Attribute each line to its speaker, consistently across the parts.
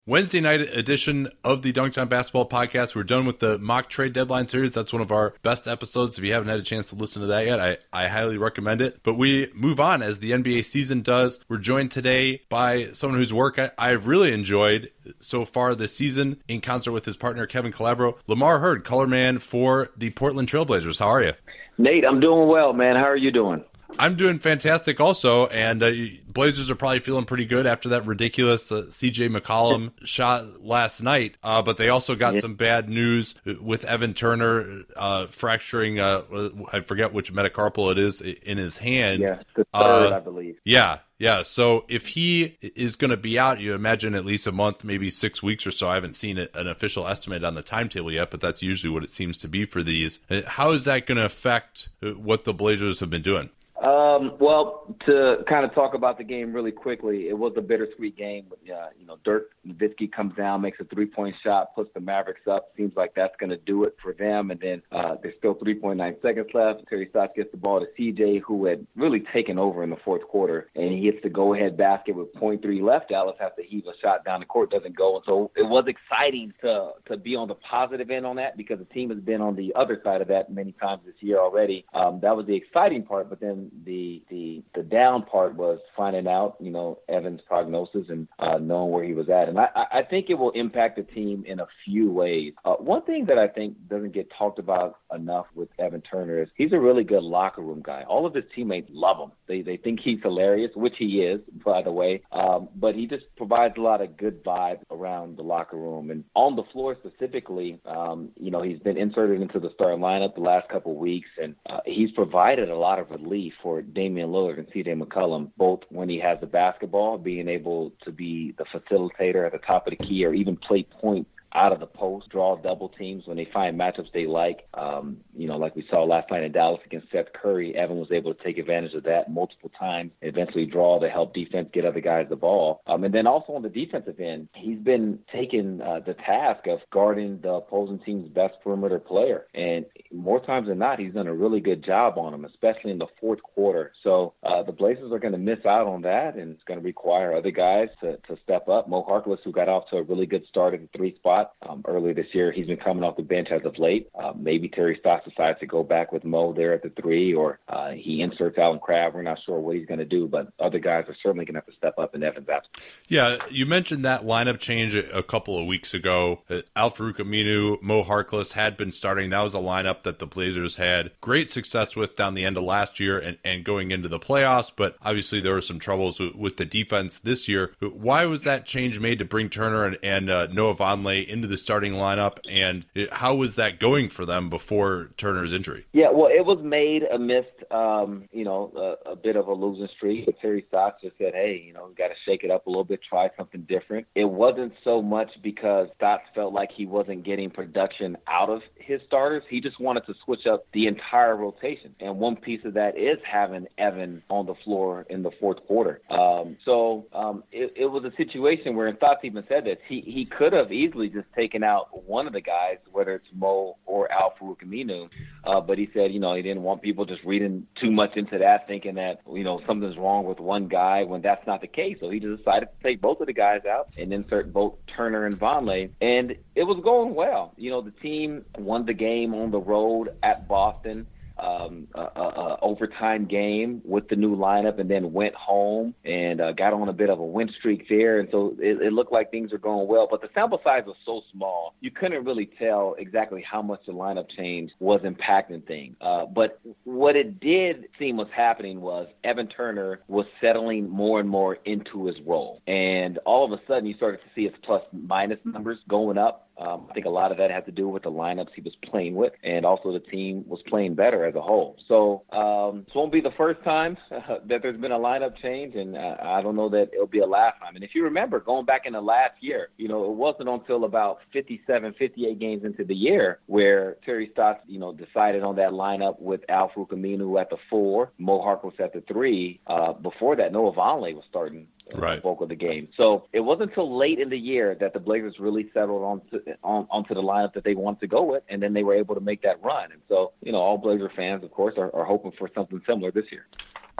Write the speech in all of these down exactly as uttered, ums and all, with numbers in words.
Speaker 1: Wednesday night edition of the Dunked On Basketball podcast. We're done with the mock trade deadline series. That's one of our best episodes. If you haven't had a chance to listen to that yet, I, I highly recommend it. But we move on as the N B A season does. We're joined today by someone whose work I, I've really enjoyed so far this season in concert with his partner, Kevin Calabro. Lamar Hurd, color man for the Portland Trailblazers. How are you?
Speaker 2: Nate, I'm doing well, man. How are you doing?
Speaker 1: I'm doing fantastic also, and uh, Blazers are probably feeling pretty good after that ridiculous uh, C J McCollum shot last night, uh, but they also got yeah. some bad news with Evan Turner uh, fracturing, uh, I forget which metacarpal it is, in his hand.
Speaker 2: Yeah, the third, uh, I believe.
Speaker 1: Yeah, yeah. So if he is going to be out, you imagine at least a month, maybe six weeks or so. I haven't seen an official estimate on the timetable yet, but that's usually what it seems to be for these. How is that going to affect what the Blazers have been doing?
Speaker 2: Um, well, to kind of talk about the game really quickly, it was a bittersweet game. Uh, you know, Dirk Nowitzki comes down, makes a three-point shot, puts the Mavericks up. Seems like that's going to do it for them. And then uh, there's still three point nine seconds left. Terry Stotts gets the ball to C J, who had really taken over in the fourth quarter, and he hits the go-ahead basket with point three left. Dallas has to heave a shot down the court, doesn't go. And so it was exciting to to be on the positive end on that because the team has been on the other side of that many times this year already. Um, that was the exciting part, but then The, the the down part was finding out, you know, Evan's prognosis and uh, knowing where he was at. And I, I think it will impact the team in a few ways. Uh, one thing that I think doesn't get talked about enough with Evan Turner is he's a really good locker room guy. All of his teammates love him. They they think he's hilarious, which he is, by the way. Um, but he just provides a lot of good vibes around the locker room. And on the floor specifically, um, you know, he's been inserted into the starting lineup the last couple of weeks, and uh, he's provided a lot of relief for Damian Lillard and C J McCollum, both when he has the basketball, being able to be the facilitator at the top of the key or even play point out of the post, draw double teams when they find matchups they like. Um, you know, like we saw last night in Dallas against Seth Curry, Evan was able to take advantage of that multiple times, eventually draw to help defense get other guys the ball. Um, and then also on the defensive end, he's been taking uh, the task of guarding the opposing team's best perimeter player. And more times than not, he's done a really good job on him, especially in the fourth quarter. So uh, the Blazers are going to miss out on that, and it's going to require other guys to, to step up. Mo Harkless, who got off to a really good start at the three spot, Um, earlier this year, he's been coming off the bench as of late. Uh, maybe Terry Stotts decides to go back with Mo there at the three, or uh, he inserts Allen Crabbe. We're not sure what he's going to do, but other guys are certainly going to have to step up in Evan's absence.
Speaker 1: Yeah, you mentioned that lineup change a couple of weeks ago. Uh, Al-Farouq Aminu, Mo Harkless had been starting. That was a lineup that the Blazers had great success with down the end of last year and, and going into the playoffs, but obviously there were some troubles with, with the defense this year. Why was that change made to bring Turner and, and uh, Noah Vonleh into the starting lineup, and it, how was that going for them before Turner's injury?
Speaker 2: Yeah, well, it was made amidst, um, you know, a, a bit of a losing streak. But Terry Stotts just said, hey, you know, we got to shake it up a little bit, try something different. It wasn't so much because Stotts felt like he wasn't getting production out of his starters. He just wanted to switch up the entire rotation. And one piece of that is having Evan on the floor in the fourth quarter. Um, so um, it, it was a situation where, and Stotts even said this, he, he could have easily just taken out one of the guys, whether it's Mo or Al-Farouq Aminu. Uh, but he said, you know, he didn't want people just reading too much into that, thinking that, you know, something's wrong with one guy when that's not the case. So he just decided to take both of the guys out and insert both Turner and Vonleh. And it was going well. You know, the team won the game on the road at Boston. Um, a, a, a overtime game with the new lineup, and then went home and uh, got on a bit of a win streak there. And so it, it looked like things were going well, but the sample size was so small, you couldn't really tell exactly how much the lineup change was impacting things. Uh, but what it did seem was happening was Evan Turner was settling more and more into his role. And all of a sudden you started to see his plus minus numbers going up. Um, I think a lot of that had to do with the lineups he was playing with, and also the team was playing better as a whole. So um, this won't be the first time uh, that there's been a lineup change, and uh, I don't know that it'll be a last time. And if you remember, going back in the last year, you know, it wasn't until about fifty-seven, fifty-eight games into the year where Terry Stotts, you know, decided on that lineup with Al-Farouq Aminu at the four, Mo Harkless at the three. Uh, before that, Noah Vonleh was starting
Speaker 1: right.
Speaker 2: bulk of the game. So it wasn't until late in the year that the Blazers really settled onto, on, onto the lineup that they wanted to go with, and then they were able to make that run. And so, you know, all Blazer fans, of course, are, are hoping for something similar this year.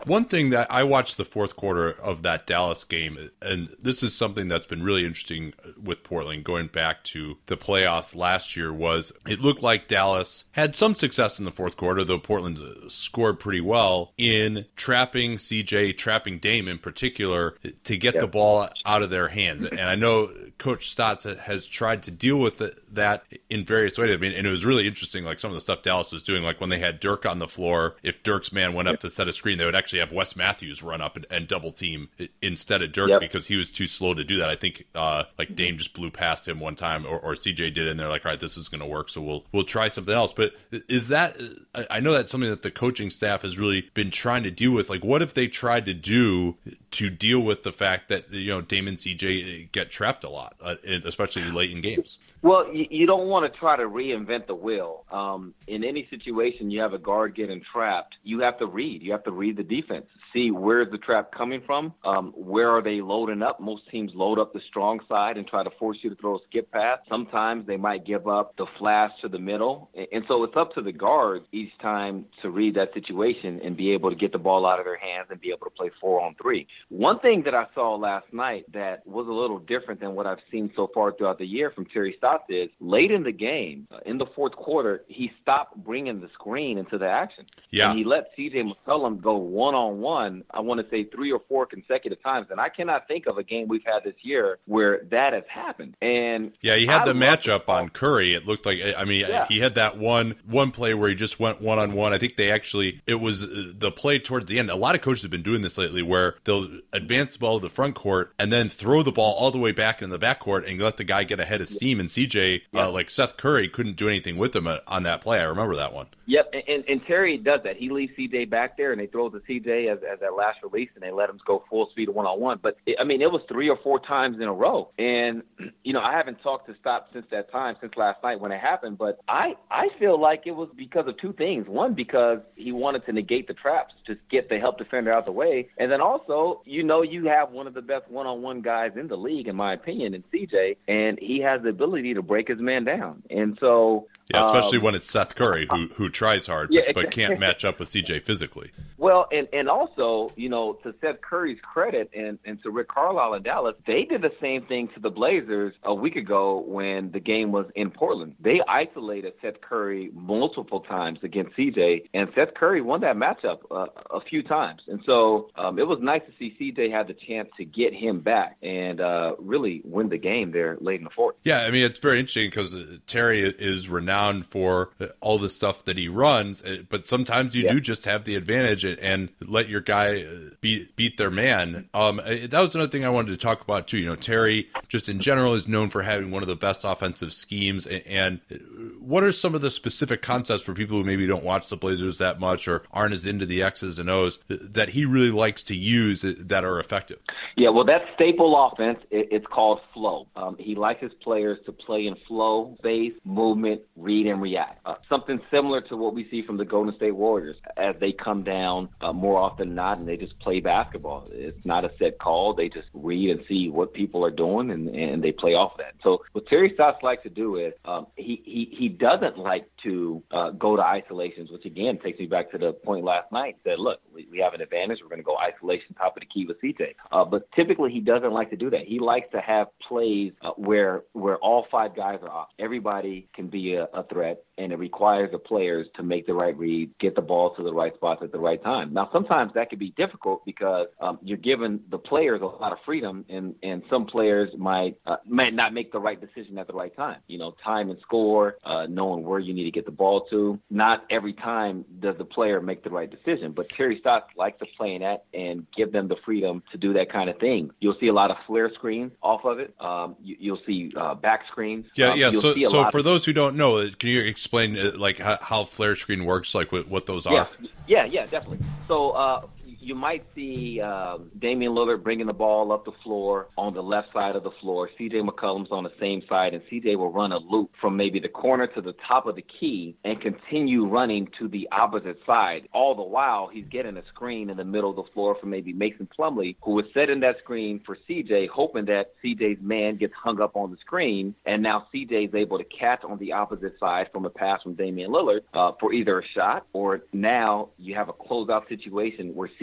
Speaker 1: One thing that I watched the fourth quarter of that Dallas game, and this is something that's been really interesting with Portland going back to the playoffs last year, was it looked like Dallas had some success in the fourth quarter, though Portland scored pretty well in trapping C J, trapping Dame in particular, to get yep. the ball out of their hands. And I know Coach Stotts has tried to deal with it, that in various ways. I mean, and it was really interesting, like some of the stuff Dallas was doing, like when they had Dirk on the floor, if Dirk's man went up to set a screen, they would actually have Wes Matthews run up and, and double team instead of Dirk yep. because he was too slow to do that. I think uh, like Dame just blew past him one time, or, or C J did, and they're like, all right, this is going to work, so we'll we'll try something else. But is that, I know that's something that the coaching staff has really been trying to deal with. Like, what if they tried to do to deal with the fact that, you know, Dame and C J get trapped a lot, uh, especially late in games?
Speaker 2: Well, you, you don't want to try to reinvent the wheel. Um, in any situation, you have a guard getting trapped, you have to read. You have to read the defense. See where's the trap coming from, um, where are they loading up. Most teams load up the strong side and try to force you to throw a skip pass. Sometimes they might give up the flash to the middle. And so it's up to the guards each time to read that situation and be able to get the ball out of their hands and be able to play four on three. One thing that I saw last night that was a little different than what I've seen so far throughout the year from Terry Stotts is late in the game, uh, in the fourth quarter, he stopped bringing the screen into the action.
Speaker 1: Yeah.
Speaker 2: And he let C J McCollum go one-on-one, I want to say three or four consecutive times. And I cannot think of a game we've had this year where that has happened. And
Speaker 1: yeah, he had
Speaker 2: I
Speaker 1: the matchup on Curry. It looked like, I mean, yeah. he had that one one play where he just went one-on-one. I think they actually, it was the play towards the end. A lot of coaches have been doing this lately where they'll advance the ball to the front court and then throw the ball all the way back in the back court and let the guy get ahead of steam. And C J, yeah. uh, like Seth Curry, couldn't do anything with him on that play. I remember that one.
Speaker 2: Yep, and, and Terry does that. He leaves C J back there, and they throw it to C J as, as that last release, and they let him go full speed one-on-one. But, it, I mean, it was three or four times in a row. And, you know, I haven't talked to Stotts since that time, since last night when it happened. But I, I feel like it was because of two things. One, because he wanted to negate the traps, just get the help defender out the way. And then also, you know, you have one of the best one-on-one guys in the league, in my opinion, in C J, and he has the ability to break his man down. And so...
Speaker 1: Yeah, especially um, when it's Seth Curry, who who tries hard, yeah, but, but can't match up with C J physically.
Speaker 2: Well, and, and also, you know, to Seth Curry's credit and, and to Rick Carlisle in Dallas, they did the same thing to the Blazers a week ago when the game was in Portland. They isolated Seth Curry multiple times against C J, and Seth Curry won that matchup uh, a few times. And so um, it was nice to see C J have the chance to get him back and uh, really win the game there late in the fourth.
Speaker 1: Yeah, I mean, it's very interesting because Terry is renowned for all the stuff that he runs, but sometimes you yeah. do just have the advantage and let your guy beat beat their man. Um, that was another thing I wanted to talk about too. You know, Terry just in general is known for having one of the best offensive schemes. And what are some of the specific concepts for people who maybe don't watch the Blazers that much or aren't as into the X's and O's that he really likes to use that are effective?
Speaker 2: Yeah, well, that staple offense, it's called flow. Um, he likes his players to play in flow, space, movement, read and react. Uh, something similar to what we see from the Golden State Warriors as they come down uh, more often than not and they just play basketball. It's not a set call. They just read and see what people are doing and, and they play off that. So what Terry Stotts likes to do is um, he, he, he doesn't like to uh, go to isolations, which again takes me back to the point last night that, look, we, we have an advantage. We're going to go isolation top of the key with C J. Uh, but typically he doesn't like to do that. He likes to have plays uh, where where all five guys are off. Everybody can be a, a threat, and it requires the players to make the right read, get the ball to the right spots at the right time. Now, sometimes that can be difficult because um, you're giving the players a lot of freedom, and, and some players might uh, might not make the right decision at the right time. You know, time and score, uh, knowing where you need to get the ball to. Not every time does the player make the right decision, but Terry Stotts likes to play in that and give them the freedom to do that kind of thing. You'll see a lot of flare screens off of it. Um, you, you'll see uh, back screens.
Speaker 1: Yeah,
Speaker 2: um,
Speaker 1: yeah. So, so for
Speaker 2: of-
Speaker 1: those who don't know, can you explain uh, like how, how flare screen works, like what, what those are?
Speaker 2: Yeah, yeah, yeah, definitely. So uh, you might see um, Damian Lillard bringing the ball up the floor on the left side of the floor. C J McCollum's on the same side, and C J will run a loop from maybe the corner to the top of the key and continue running to the opposite side. All the while, he's getting a screen in the middle of the floor from maybe Mason Plumlee, who was setting that screen for C J, hoping that C J's man gets hung up on the screen, and now C J's able to catch on the opposite side from a pass from Damian Lillard uh, for either a shot or now you have a closeout situation where C J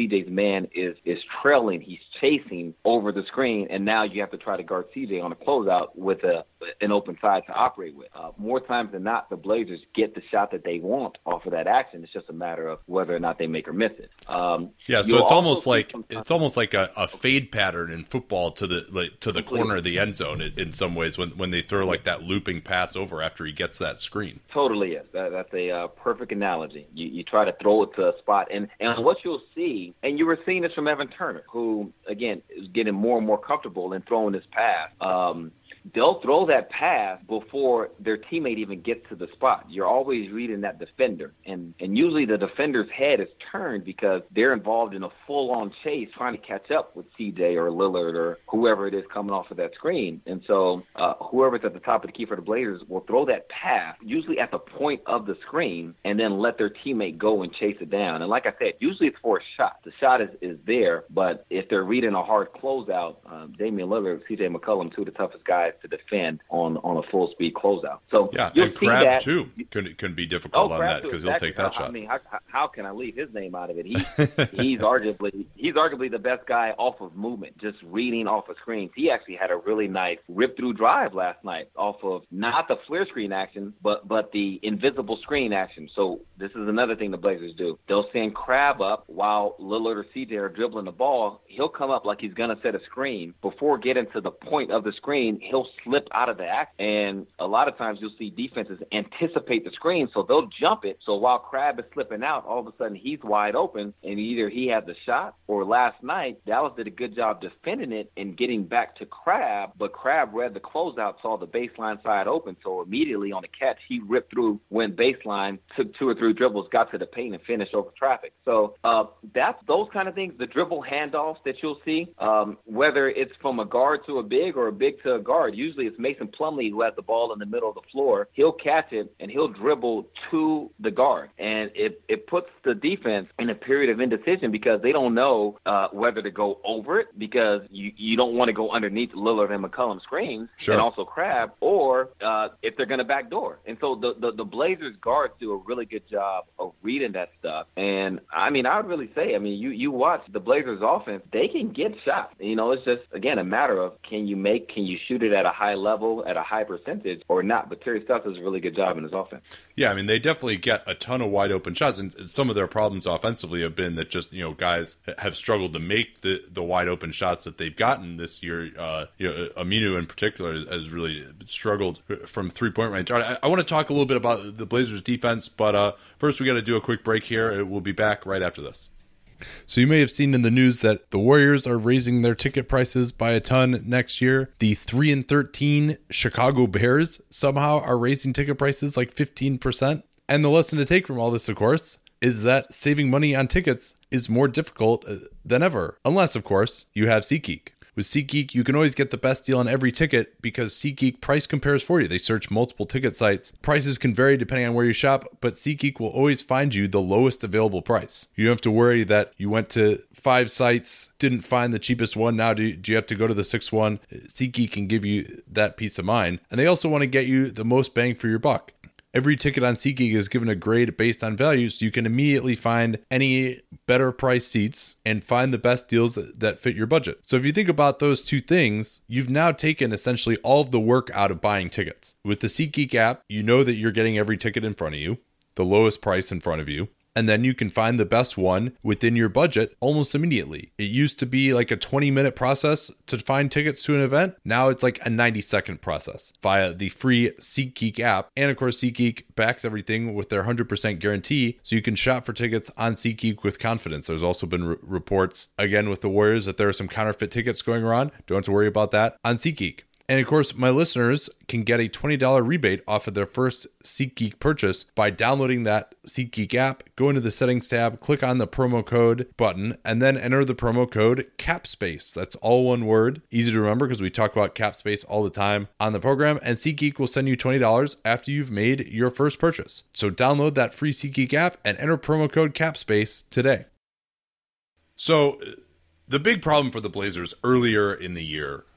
Speaker 2: J's man is is trailing, he's chasing over the screen, and now you have to try to guard C J on a closeout with a an open side to operate with. Uh, more times than not, the Blazers get the shot that they want off of that action. It's just a matter of whether or not they make or miss it. Um,
Speaker 1: yeah, so it's almost like it's almost like a, a fade pattern in football to the like, to the corner of the end zone in, in some ways when, when they throw like that looping pass over after he gets that screen.
Speaker 2: Totally is. That, that's a uh, perfect analogy. You, you try to throw it to a spot, and, and what you'll see, and you were seeing this from Evan Turner, who, again, is getting more and more comfortable in throwing this pass. Um, they'll throw that pass before their teammate even gets to the spot. You're always reading that defender, and, and usually the defender's head is turned because they're involved in a full-on chase trying to catch up with C J or Lillard or whoever it is coming off of that screen. And so uh, whoever's at the top of the key for the Blazers will throw that pass, usually at the point of the screen, and then let their teammate go and chase it down. And like I said, usually it's for a shot. The shot is, is there, but if they're reading a hard closeout, um, Damian Lillard, C J McCollum, two of the toughest guys to defend on, on a full speed closeout. So
Speaker 1: yeah,
Speaker 2: you'll
Speaker 1: and
Speaker 2: see
Speaker 1: Crab
Speaker 2: that.
Speaker 1: too can can be difficult
Speaker 2: oh,
Speaker 1: on
Speaker 2: Crab
Speaker 1: that because
Speaker 2: too,
Speaker 1: he'll take that
Speaker 2: I,
Speaker 1: shot.
Speaker 2: I mean, how, how can I leave his name out of it? He he's arguably he's arguably the best guy off of movement, just reading off of screens. He actually had a really nice rip through drive last night off of not the flare screen action, but but the invisible screen action. So this is another thing the Blazers do. They'll send Crab up while Lillard or C J are dribbling the ball. He'll come up like he's going to set a screen. Before getting to the point of the screen, he'll slip out of the act. And a lot of times you'll see defenses anticipate the screen, so they'll jump it. So while Crab is slipping out, all of a sudden he's wide open, and either he had the shot or last night, Dallas did a good job defending it and getting back to Crab, but Crab read the closeout, saw the baseline side open, so immediately on the catch, he ripped through, went baseline, took two or three dribbles, got to the paint, and finished over traffic. So uh, that's those kind of things, the dribble handoffs that you'll see, um, whether it's from a guard to a big or a big to a guard. Usually it's Mason Plumlee who has the ball in the middle of the floor. He'll catch it, and he'll dribble to the guard. And it, it puts the defense in a period of indecision because they don't know uh, whether to go over it because you, you don't want to go underneath Lillard and McCollum screens
Speaker 1: sure.
Speaker 2: and also Crab, or uh, if they're going to backdoor. And so the, the, the Blazers guards do a really good job of reading that stuff. And, I mean, I would really say, I mean, you, you watch the Blazers offense, they can get shots. You know, it's just, again, a matter of can you make, can you shoot it at a high level, at a high percentage or not. But Terry Stotts does a really good job in his offense.
Speaker 1: Yeah, I mean, they definitely get a ton of wide open shots, and some of their problems offensively have been that just, you know, guys have struggled to make the, the wide open shots that they've gotten this year. Uh, you know, Aminu in particular has really struggled from three-point range. All right, I, I want to talk a little bit about the Blazers defense, but uh, first we got to do a quick break here. We'll be back right after this. So you may have seen in the news that the Warriors are raising their ticket prices by a ton next year. The three and thirteen Chicago Bears somehow are raising ticket prices like fifteen percent. And the lesson to take from all this, of course, is that saving money on tickets is more difficult than ever. Unless, of course, you have SeatGeek. With SeatGeek, you can always get the best deal on every ticket because SeatGeek price compares for you. They search multiple ticket sites. Prices can vary depending on where you shop, but SeatGeek will always find you the lowest available price. You don't have to worry that you went to five sites, didn't find the cheapest one. Now do you, do you have to go to the sixth one? SeatGeek can give you that peace of mind. And they also want to get you the most bang for your buck. Every ticket on SeatGeek is given a grade based on value, so you can immediately find any better priced seats and find the best deals that fit your budget. So if you think about those two things, you've now taken essentially all of the work out of buying tickets. With the SeatGeek app, you know that you're getting every ticket in front of you, the lowest price in front of you, and then you can find the best one within your budget almost immediately. It used to be like a twenty minute process to find tickets to an event. Now it's like a ninety second process via the free SeatGeek app. And of course, SeatGeek backs everything with their one hundred percent guarantee, so you can shop for tickets on SeatGeek with confidence. There's also been re- reports, again, with the Warriors that there are some counterfeit tickets going around. Don't have to worry about that on SeatGeek. And of course, my listeners can get a twenty dollars rebate off of their first SeatGeek purchase by downloading that SeatGeek app, go into the settings tab, click on the promo code button, and then enter the promo code CAPSPACE. That's all one word. Easy to remember because we talk about CAPSPACE all the time on the program. And SeatGeek will send you twenty dollars after you've made your first purchase. So download that free SeatGeek app and enter promo code CAPSPACE today. So the big problem for the Blazers earlier in the year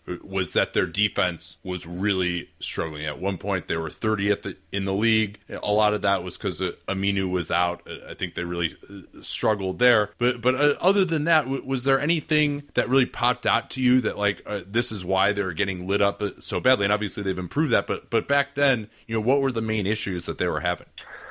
Speaker 1: was that their defense was really struggling. At one point, they were thirtieth in the league. A lot of that was because Aminu was out. I think they really struggled there. But but uh, other than that, w- was there anything that really popped out to you that like uh, this is why they're getting lit up so badly? And obviously they've improved that. But but back then, you know, what were the main issues that they were having?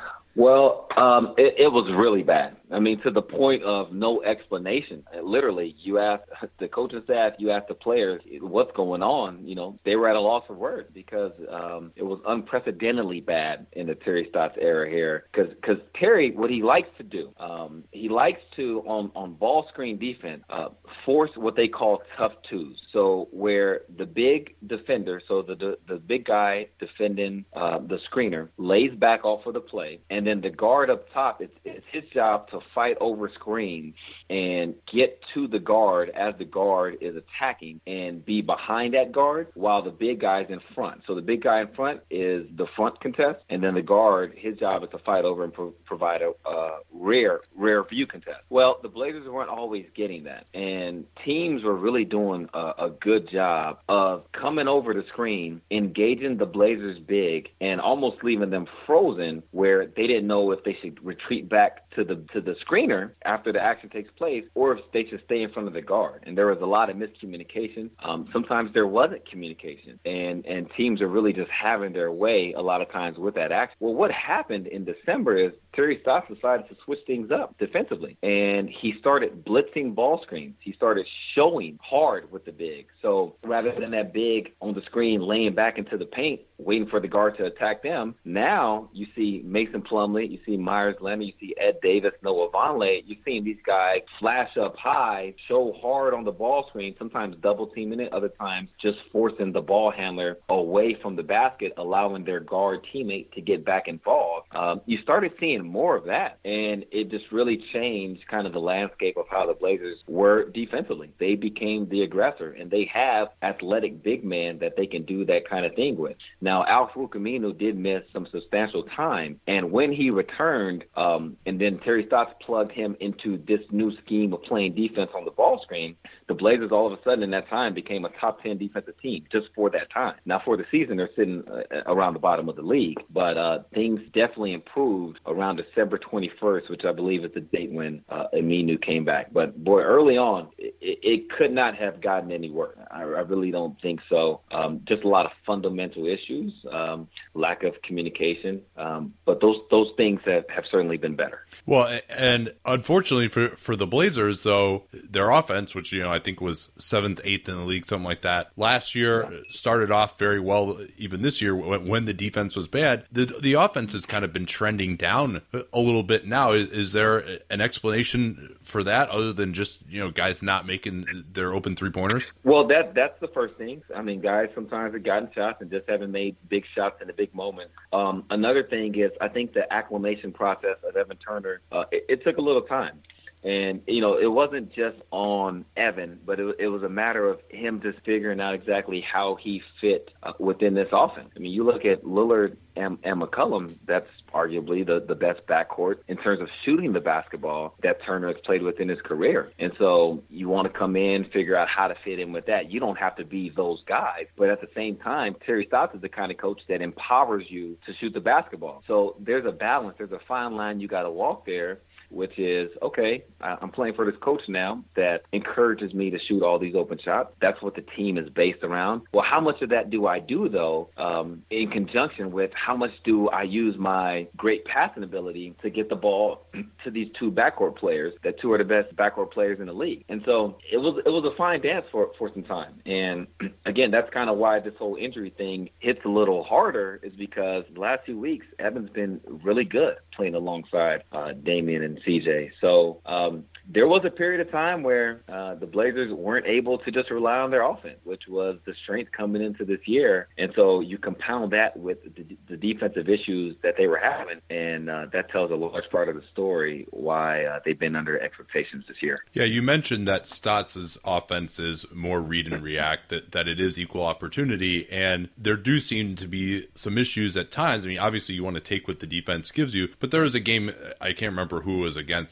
Speaker 2: Well, um, it, it was really bad. I mean, to the point of no explanation. Literally, you ask the coaching staff, you ask the players, what's going on? You know, they were at a loss of words because um, it was unprecedentedly bad in the Terry Stotts era here. Because Terry, what he likes to do, um, he likes to, on, on ball screen defense, uh, force what they call tough twos. So where the big defender, so the the, the big guy defending uh, the screener, lays back off of the play, and then the guard up top, it's, it's his job to fight over screens and get to the guard as the guard is attacking and be behind that guard while the big guy's in front. So the big guy in front is the front contest, and then the guard, his job is to fight over and pro- provide a uh, rear rear view contest. Well, the Blazers weren't always getting that, and teams were really doing a, a good job of coming over the screen, engaging the Blazers big, and almost leaving them frozen where they didn't know if they should retreat back to the to the screener after the action takes place, or if they should stay in front of the guard. And there was a lot of miscommunication. Um, sometimes there wasn't communication, and and teams are really just having their way a lot of times with that action. Well, what happened in December is Terry Stotts decided to switch things up defensively, and he started blitzing ball screens. He started showing hard with the big. So rather than that big on the screen laying back into the paint, waiting for the guard to attack them, now you see Mason Plumlee, you see Myers Leonard, you see Ed Davis, Noah Vonleh. You're seeing these guys flash up high, show hard on the ball screen, sometimes double teaming it, other times just forcing the ball handler away from the basket, allowing their guard teammate to get back involved. Um, you started seeing more of that, and it just really changed kind of the landscape of how the Blazers were defensively. They became the aggressor, and they have athletic big men that they can do that kind of thing with. Now, Al-Farouq Aminu did miss some substantial time, and when he returned, um, and then Terry Stotts plugged him into this new scheme of playing defense on the ball screen, the Blazers all of a sudden in that time became a top ten defensive team just for that time. Now, for the season, they're sitting uh, around the bottom of the league, but uh, things definitely improved around December twenty-first, which I believe is the date when uh, Aminu came back. But, boy, early on, it, it could not have gotten any worse. I, I really don't think so. Um, just a lot of fundamental issues, um, lack of communication, um, but those those things have, have certainly been better.
Speaker 1: Well, and unfortunately for, for the Blazers, though, their offense, which, you know, I think was seventh, eighth in the league, something like that, last year yeah. started off very well, even this year when, when the defense was bad. The the offense has kind of been trending down a little bit now. Is, is there an explanation for that other than just, you know, guys not making their open three-pointers?
Speaker 2: Well, that that's the first thing. I mean, guys sometimes have gotten shots and just haven't made big shots in the big moments. Um, another thing is I think the acclimation process of Evan Turner, uh, it, it took a little time. And, you know, it wasn't just on Evan, but it, it was a matter of him just figuring out exactly how he fit uh, within this offense. I mean, you look at Lillard and, and McCollum, that's arguably the, the best backcourt in terms of shooting the basketball that Turner has played with in his career. And so you want to come in, figure out how to fit in with that. You don't have to be those guys. But at the same time, Terry Stotts is the kind of coach that empowers you to shoot the basketball. So there's a balance. There's a fine line you got to walk there, which is, okay, I'm playing for this coach now that encourages me to shoot all these open shots. That's what the team is based around. Well, how much of that do I do, though, um, in conjunction with how much do I use my great passing ability to get the ball to these two backcourt players, that two are the best backcourt players in the league? And so it was it was a fine dance for, for some time. And, again, that's kind of why this whole injury thing hits a little harder, is because the last two weeks, Evan's been really good playing alongside uh, Damian and C J. So um, there was a period of time where uh, the Blazers weren't able to just rely on their offense, which was the strength coming into this year. And so you compound that with the, the defensive issues that they were having, and uh, that tells a large part of the story why uh, they've been under expectations this year.
Speaker 1: Yeah, you mentioned that Stotts' offense is more read and react, that, that it is equal opportunity, and there do seem to be some issues at times. I mean, obviously you want to take what the defense gives you, but there was a game, I can't remember who it was against,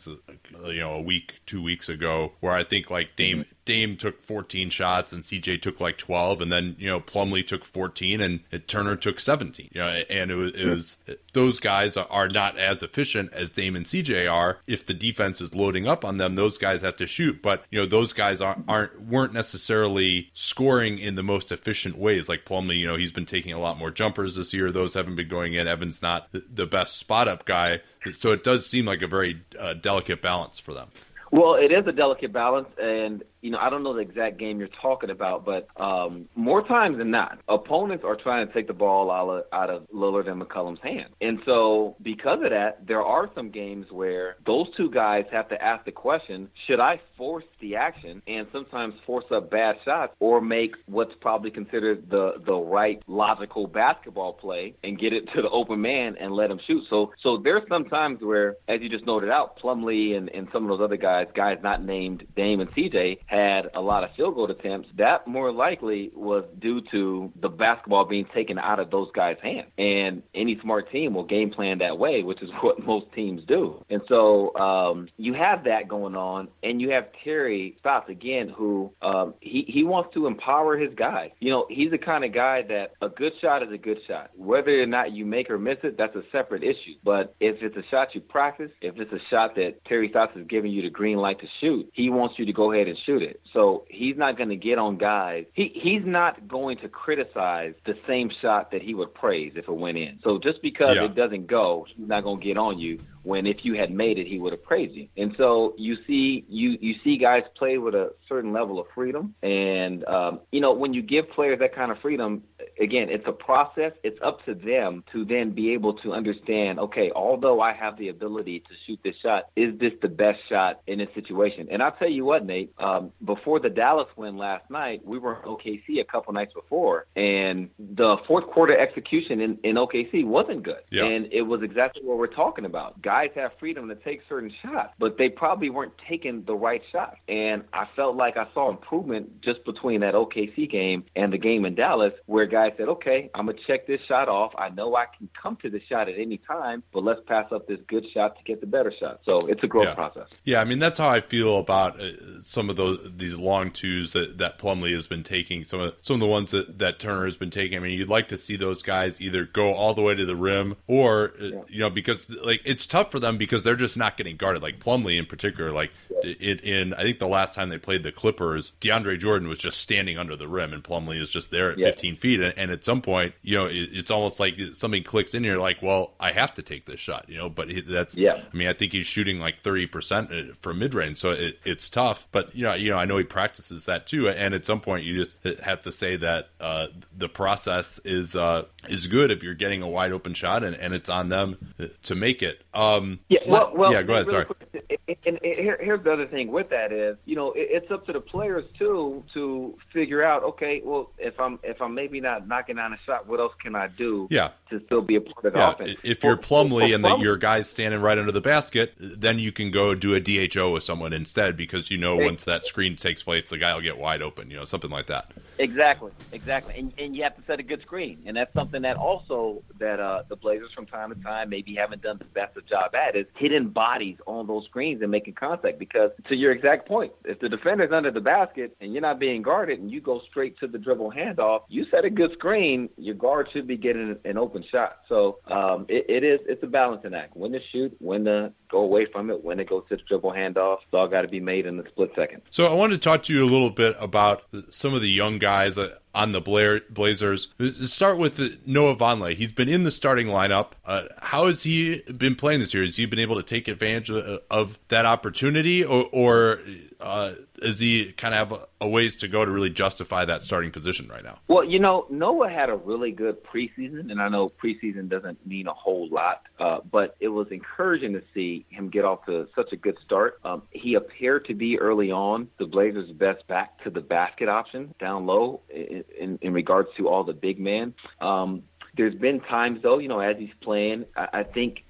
Speaker 1: you know, a week, two weeks ago, where I think like Dame mm-hmm. Dame took fourteen shots and C J took like twelve, and then, you know, Plumlee took fourteen and Turner took seventeen. You know, and it was, it was those guys are not as efficient as Dame and C J are. If the defense is loading up on them, those guys have to shoot. But, you know, those guys aren't, aren't weren't necessarily scoring in the most efficient ways. Like Plumlee, you know, he's been taking a lot more jumpers this year. Those haven't been going in. Evan's not the best spot up guy. So it does seem like a very uh, delicate balance for them.
Speaker 2: Well, it is a delicate balance, and, you know, I don't know the exact game you're talking about, but um, more times than not, opponents are trying to take the ball out of, out of Lillard and McCollum's hand. And so because of that, there are some games where those two guys have to ask the question, should I force the action and sometimes force up bad shots or make what's probably considered the, the right logical basketball play and get it to the open man and let him shoot? So so there's some times where, as you just noted out, Plumlee and, and some of those other guys, guys not named Dame and C J, had a lot of field goal attempts. That more likely was due to the basketball being taken out of those guys' hands. And any smart team will game plan that way, which is what most teams do. And so um, you have that going on, and you have Terry Stotts, again, who um, he, he wants to empower his guys. You know, he's the kind of guy that a good shot is a good shot. Whether or not you make or miss it, that's a separate issue. But if it's a shot you practice, if it's a shot that Terry Stotts is giving you the green light to shoot, he wants you to go ahead and shoot it. So he's not going to get on guys. He he's not going to criticize the same shot that he would praise if it went in. So just because yeah. it doesn't go, he's not going to get on you, when if you had made it, he would have praised you. And so you see you, you see guys play with a certain level of freedom. And, um, you know, when you give players that kind of freedom, again, it's a process. It's up to them to then be able to understand, okay, although I have the ability to shoot this shot, is this the best shot in this situation? And I'll tell you what, Nate, um, before the Dallas win last night, we were in O K C a couple nights before, and the fourth quarter execution in, in O K C wasn't good. Yeah. And it was exactly what we're talking about. Guys have freedom to take certain shots, but they probably weren't taking the right shots. And I felt like I saw improvement just between that O K C game and the game in Dallas, where guys said, okay, I'm going to check this shot off. I know I can come to the shot at any time, but let's pass up this good shot to get the better shot. So it's a growth
Speaker 1: yeah.
Speaker 2: process.
Speaker 1: Yeah, I mean, that's how I feel about uh, some of those these long twos that, that Plumlee has been taking, some of, some of the ones that, that Turner has been taking. I mean, you'd like to see those guys either go all the way to the rim or, uh, yeah. you know, because like it's tough for them because they're just not getting guarded. Like Plumlee in particular, like yeah. in, in I think the last time they played the Clippers, DeAndre Jordan was just standing under the rim and Plumlee is just there at yeah. fifteen feet. And, and at some point, you know, it, it's almost like something clicks in here like, well, I have to take this shot, you know, but he, that's, yeah. I mean, I think he's shooting like thirty percent from mid-range. So it, it's tough, but you know, you know, I know he practices that too. And at some point you just have to say that uh, the process is, uh, is good if you're getting a wide open shot and, and it's on them to make it. Um,
Speaker 2: yeah. Well, well,
Speaker 1: yeah, go ahead.
Speaker 2: Really
Speaker 1: Sorry.
Speaker 2: Quick, and, and here, here's the other thing with that is, you know, it, it's up to the players too to figure out, okay, well, if I'm if I'm maybe not knocking down a shot, what else can I do
Speaker 1: yeah.
Speaker 2: to still be a part of the
Speaker 1: yeah.
Speaker 2: offense?
Speaker 1: If you're Plumlee and that your guy's standing right under the basket, then you can go do a D H O with someone instead because you know once that screen takes place, the guy will get wide open, you know, something like that.
Speaker 2: Exactly, exactly. And, and you have to set a good screen. And that's something that also that uh, the Blazers from time to time maybe haven't done the best of job at is hitting bodies on those screens and making contact. Because to your exact point, if the defender's under the basket and you're not being guarded and you go straight to the dribble handoff, you set a good screen, your guard should be getting an open shot. So um, it, it is it's a balancing act. When to shoot, when to go away from it, when to go to the dribble handoff. It's all got to be made in a split second.
Speaker 1: So I wanted to talk to you a little bit about some of the young guys on the Blair Blazers. Let's start with Noah Vonleh. He's been in the starting lineup. Uh, how has he been playing this year? Has he been able to take advantage of, of that opportunity, or, or uh, does he kind of have a, a ways to go to really justify that starting position right now?
Speaker 2: Well, you know, Noah had a really good preseason, and I know preseason doesn't mean a whole lot, uh, but it was encouraging to see him get off to such a good start. Um, he appeared to be early on the Blazers' best back to the basket option down low in, in, in regards to all the big men. Um, there's been times, though, you know, as he's playing, I, I think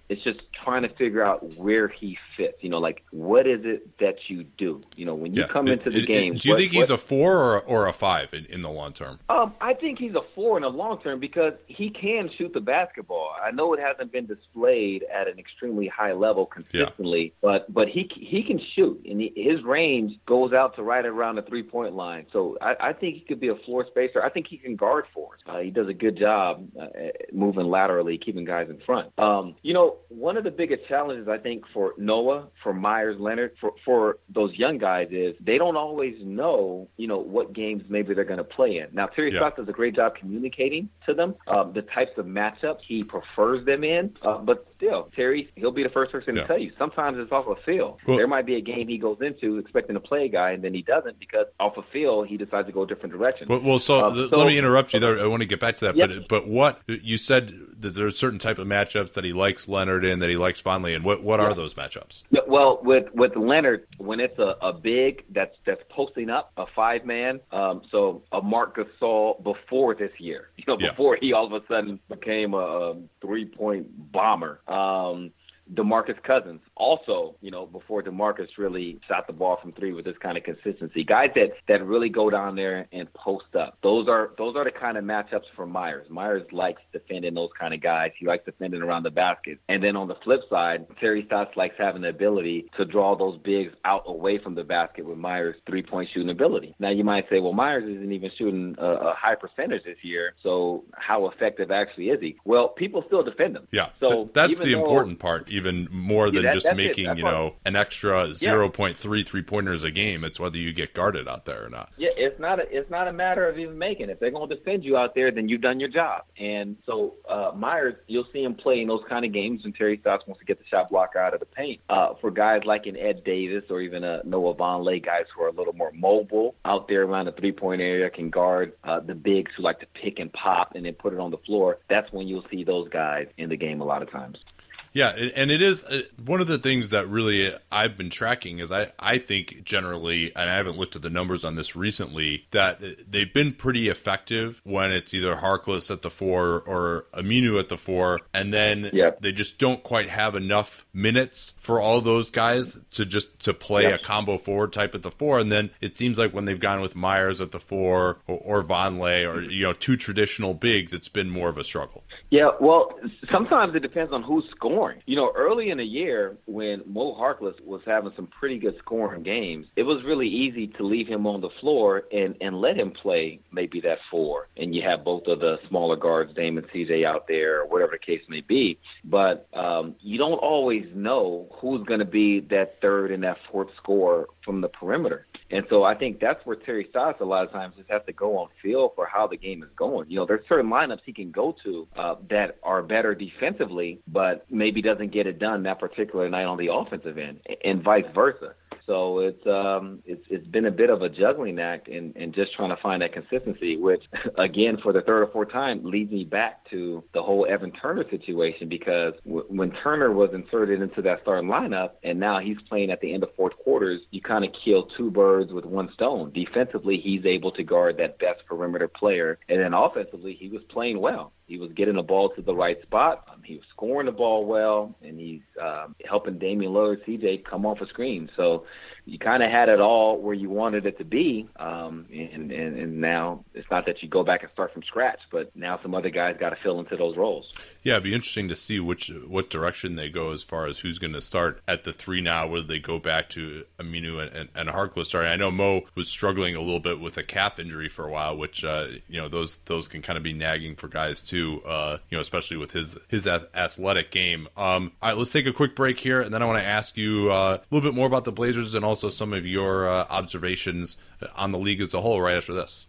Speaker 2: it's just trying to figure out where he fits. You know, like, what is it that you do? You know, when you yeah. come into the
Speaker 1: it,
Speaker 2: game.
Speaker 1: It, do you
Speaker 2: what,
Speaker 1: think he's what, a four or, or a five in, in the long term?
Speaker 2: Um, I think he's a four in the long term because he can shoot the basketball. I know it hasn't been displayed at an extremely high level consistently, yeah. but but he he can shoot, and he, his range goes out to right around the three-point line. So I, I think he could be a floor spacer. I think he can guard for us. Uh, he does a good job uh, moving laterally, keeping guys in front. Um, you know, one of the biggest challenges I think for Noah, for Myers Leonard, for, for those young guys is they don't always know, you know, what games maybe they're going to play in. Now, Terry yeah. Stotts does a great job communicating to them um, the types of matchups he prefers them in, uh, but still, Terry, he'll be the first person yeah. to tell you. Sometimes it's off a feel. Well, there might be a game he goes into expecting to play a guy, and then he doesn't because off a feel he decides to go a different direction.
Speaker 1: Well, well so, um, so let me interrupt you there. I want to get back to that. Yep. But but what you said that there's a certain type of matchups that he likes Leonard in, that he likes Vonleh in. What what yeah. are those matchups?
Speaker 2: Yeah, well, with with Leonard, when it's a, a big that's that's posting up, a five man, um, so a Marc Gasol before this year, you know, before yeah. he all of a sudden became a, a three point bomber. Um, DeMarcus Cousins, also, you know, before DeMarcus really shot the ball from three with this kind of consistency. Guys that, that really go down there and post up. Those are those are the kind of matchups for Myers. Myers likes defending those kind of guys. He likes defending around the basket. And then on the flip side, Terry Stotts likes having the ability to draw those bigs out away from the basket with Myers' three-point shooting ability. Now, you might say, well, Myers isn't even shooting a, a high percentage this year, so how effective actually is he? Well, people still defend him.
Speaker 1: Yeah, so th- that's the though, important part. Even more than yeah, that, just making, you know, an extra zero point three yeah. three-pointers a game. It's whether you get guarded out there or not.
Speaker 2: Yeah, it's not a, it's not a matter of even making. If they're going to defend you out there, then you've done your job. And so uh, Myers, you'll see him play in those kind of games when Terry Stotts wants to get the shot block out of the paint. Uh, for guys like an Ed Davis or even a Noah Vonleh, guys who are a little more mobile out there around the three-point area, can guard uh, the bigs who like to pick and pop and then put it on the floor. That's when you'll see those guys in the game a lot of times.
Speaker 1: Yeah, and it is uh, one of the things that really I've been tracking is I, I think generally, and I haven't looked at the numbers on this recently, that they've been pretty effective when it's either Harkless at the four or Aminu at the four, and then yep. they just don't quite have enough minutes for all those guys to just to play yep. a combo forward type at the four, and then it seems like when they've gone with Myers at the four or, or Vonleh or, you know, two traditional bigs, it's been more of a struggle.
Speaker 2: Yeah, well, sometimes it depends on who's scoring. You know, early in the year when Mo Harkless was having some pretty good scoring games, it was really easy to leave him on the floor and, and let him play maybe that four. And you have both of the smaller guards, Dame and C J, out there, or whatever the case may be. But um, you don't always know who's going to be that third and that fourth scorer from the perimeter. And so I think that's where Terry Stotts a lot of times just has to go on feel for how the game is going. You know, there's certain lineups he can go to uh, that are better defensively, but maybe doesn't get it done that particular night on the offensive end, and vice versa. So it's um it's it's been a bit of a juggling act and and just trying to find that consistency, which again for the third or fourth time leads me back to the whole Evan Turner situation, because w- when Turner was inserted into that starting lineup and now he's playing at the end of fourth quarters, you kind of kill two birds with one stone. Defensively, he's able to guard that best perimeter player, and then offensively, he was playing well. He was getting the ball to the right spot. Um, he was scoring the ball well, and he's um, helping Damian Lillard, C J, come off a screen. So you kind of had it all where you wanted it to be, um, and, and, and now it's not that you go back and start from scratch, but now some other guys got to fill into those roles.
Speaker 1: Yeah, it'd be interesting to see which what direction they go as far as who's going to start at the three now, whether they go back to Aminu and, and, and Harkless starting. I know Mo was struggling a little bit with a calf injury for a while, which, uh, you know, those those can kind of be nagging for guys too, uh, you know, especially with his, his athletic game. Um, all right, let's take a quick break here, and then I want to ask you uh, a little bit more about the Blazers and also some of your uh, observations on the league as a whole right after this.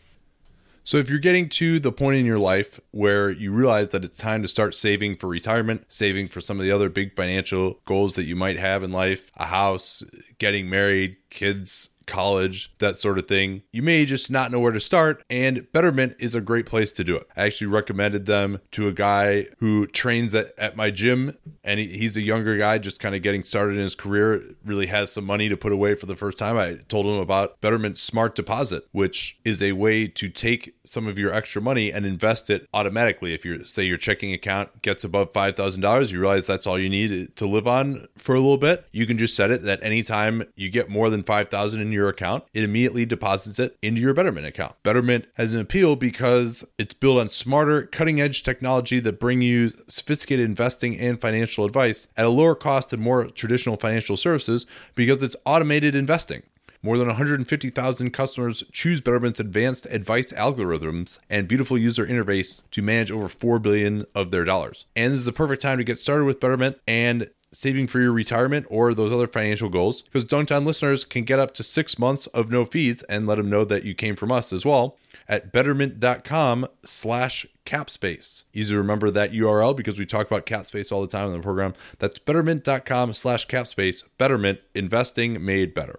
Speaker 1: So if you're getting to the point in your life where you realize that it's time to start saving for retirement, saving for some of the other big financial goals that you might have in life, a house, getting married, kids, college, that sort of thing, you may just not know where to start, and Betterment is a great place to do it. I actually recommended them to a guy who trains at, at my gym, and he, he's a younger guy just kind of getting started in his career, really has some money to put away for the first time. I told him about Betterment Smart Deposit, which is a way to take some of your extra money and invest it automatically. If you say your checking account gets above five thousand dollars, you realize that's all you need to live on for a little bit. You can just set it that anytime you get more than five thousand dollars in your account, it immediately deposits it into your Betterment account. Betterment has an appeal because it's built on smarter, cutting-edge technology that bring you sophisticated investing and financial advice at a lower cost than more traditional financial services because it's automated investing. More than one hundred fifty thousand customers choose Betterment's advanced advice algorithms and beautiful user interface to manage over four billion dollars of their dollars. And this is the perfect time to get started with Betterment and saving for your retirement or those other financial goals, because Dunktown listeners can get up to six months of no fees, and let them know that you came from us as well at betterment.com slash capspace. Easy to remember that U R L because we talk about capspace all the time in the program. That's betterment.com slash capspace. Betterment, investing made better.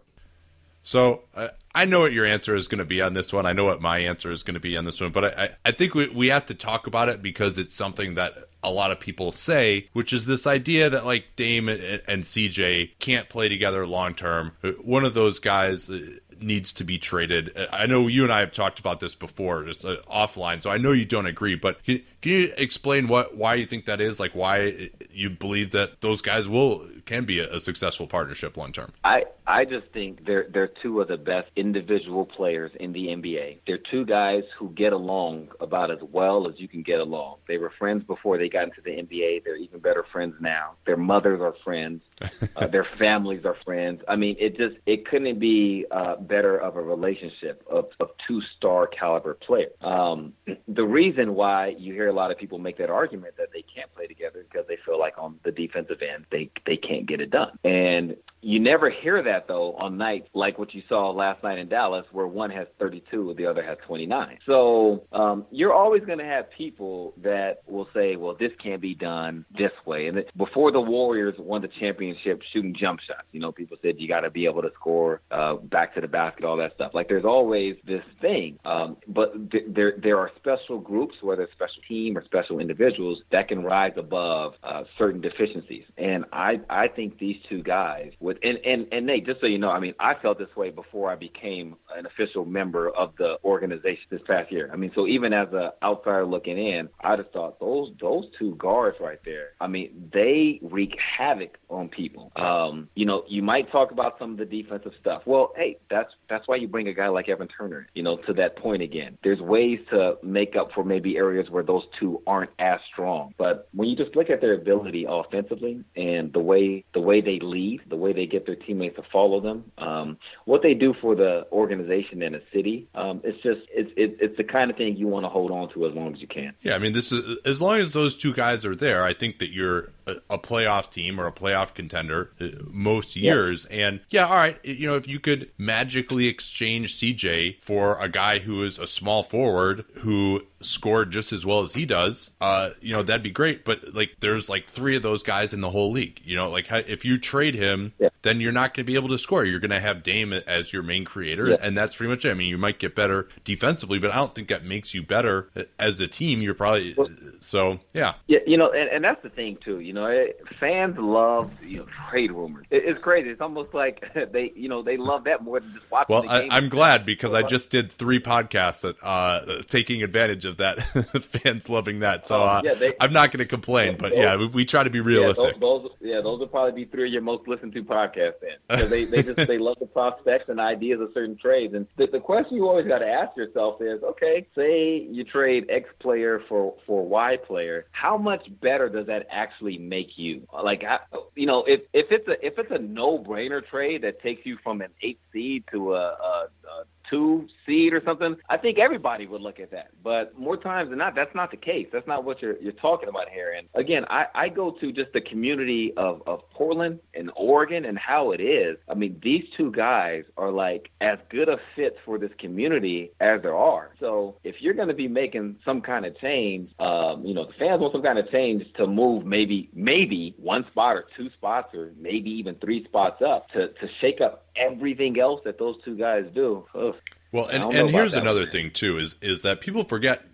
Speaker 1: So uh, I know what your answer is going to be on this one. I know what my answer is going to be on this one, but I, I think we, we have to talk about it because it's something that a lot of people say, which is this idea that like Dame and, and C J can't play together long term. One of those guys needs to be traded. I know you and I have talked about this before, just uh, offline, so I know you don't agree, but can, can you explain what why you think that is? Like why you believe that those guys will can be a, a successful partnership long term?
Speaker 2: I, I just think they're they're two of the best individual players in the N B A. They're two guys who get along about as well as you can get along. They were friends before they got into the N B A. They're even better friends now. Their mothers are friends. uh, their families are friends. I mean, it just it couldn't be uh, better of a relationship of, of two star caliber players. Um, the reason why you hear a lot of people make that argument that they can't play together is because they feel like on the defensive end they they can't get it done. And you never hear that, though, on nights like what you saw last night in Dallas, where one has thirty-two and the other has twenty-nine. So um, you're always going to have people that will say, well, this can't be done this way. And it, before the Warriors won the championship shooting jump shots, you know, people said you got to be able to score uh, back to the basket, all that stuff. Like there's always this thing. Um, but th- there there are special groups, whether it's special team or special individuals, that can rise above uh, certain deficiencies. And I, I think these two guys would, and, and, and Nate, just so you know, I mean, I felt this way before I became an official member of the organization this past year. I mean, so even as an outsider looking in, I just thought those those two guards right there, I mean, they wreak havoc on people. Um, you know, you might talk about some of the defensive stuff. Well, hey, that's that's why you bring a guy like Evan Turner, you know, to that point again. There's ways to make up for maybe areas where those two aren't as strong. But when you just look at their ability offensively and the way the way they lead, the way they get their teammates to follow them, um, what they do for the organization and the city, um, it's just it's it, it's the kind of thing you want to hold on to as long as you can.
Speaker 1: Yeah, I mean, this is as long as those two guys are there, I think that you're a, a playoff team or a playoff contender uh, most years. Yep. And yeah, all right, you know, if you could magically exchange C J for a guy who is a small forward who scored just as well as he does, uh, you know, that'd be great. But like, there's like three of those guys in the whole league. You know, like if you trade him, yeah. then you're not going to be able to score. You're going to have Dame as your main creator, yeah. and that's pretty much it. I mean, you might get better defensively, but I don't think that makes you better as a team. You're probably well, so yeah.
Speaker 2: Yeah, you know, and, and that's the thing too. You know, it, fans love you know trade rumors. It, it's crazy. It's almost like they you know they love that more than just watching.
Speaker 1: Well,
Speaker 2: the
Speaker 1: I,
Speaker 2: game.
Speaker 1: I'm glad because I just did three podcasts that, uh, taking advantage of that. Fans loving that, so uh, yeah, they, I'm not going to complain. Yeah, but those, yeah, we, we try to be realistic.
Speaker 2: Yeah those, those, yeah, those will probably be three of your most listened to podcasts. Then because they they just they love the prospects and ideas of certain trades. And the, the question you always got to ask yourself is, okay, say you trade X player for for Y player, how much better does that actually make you? Like, you know, if if it's a if it's a no brainer trade that takes you from an eight seed to a, a, a two seed or something, I think everybody would look at that. But more times than not, that's not the case. That's not what you're you're talking about here. And again, I, I go to just the community of, of Portland and Oregon and how it is. I mean, these two guys are like as good a fit for this community as there are. So if you're going to be making some kind of change, um, you know, the fans want some kind of change to move maybe maybe one spot or two spots or maybe even three spots up to, to shake up everything else that those two guys do. Ugh.
Speaker 1: Well, and, and here's another thing too, is is that people forget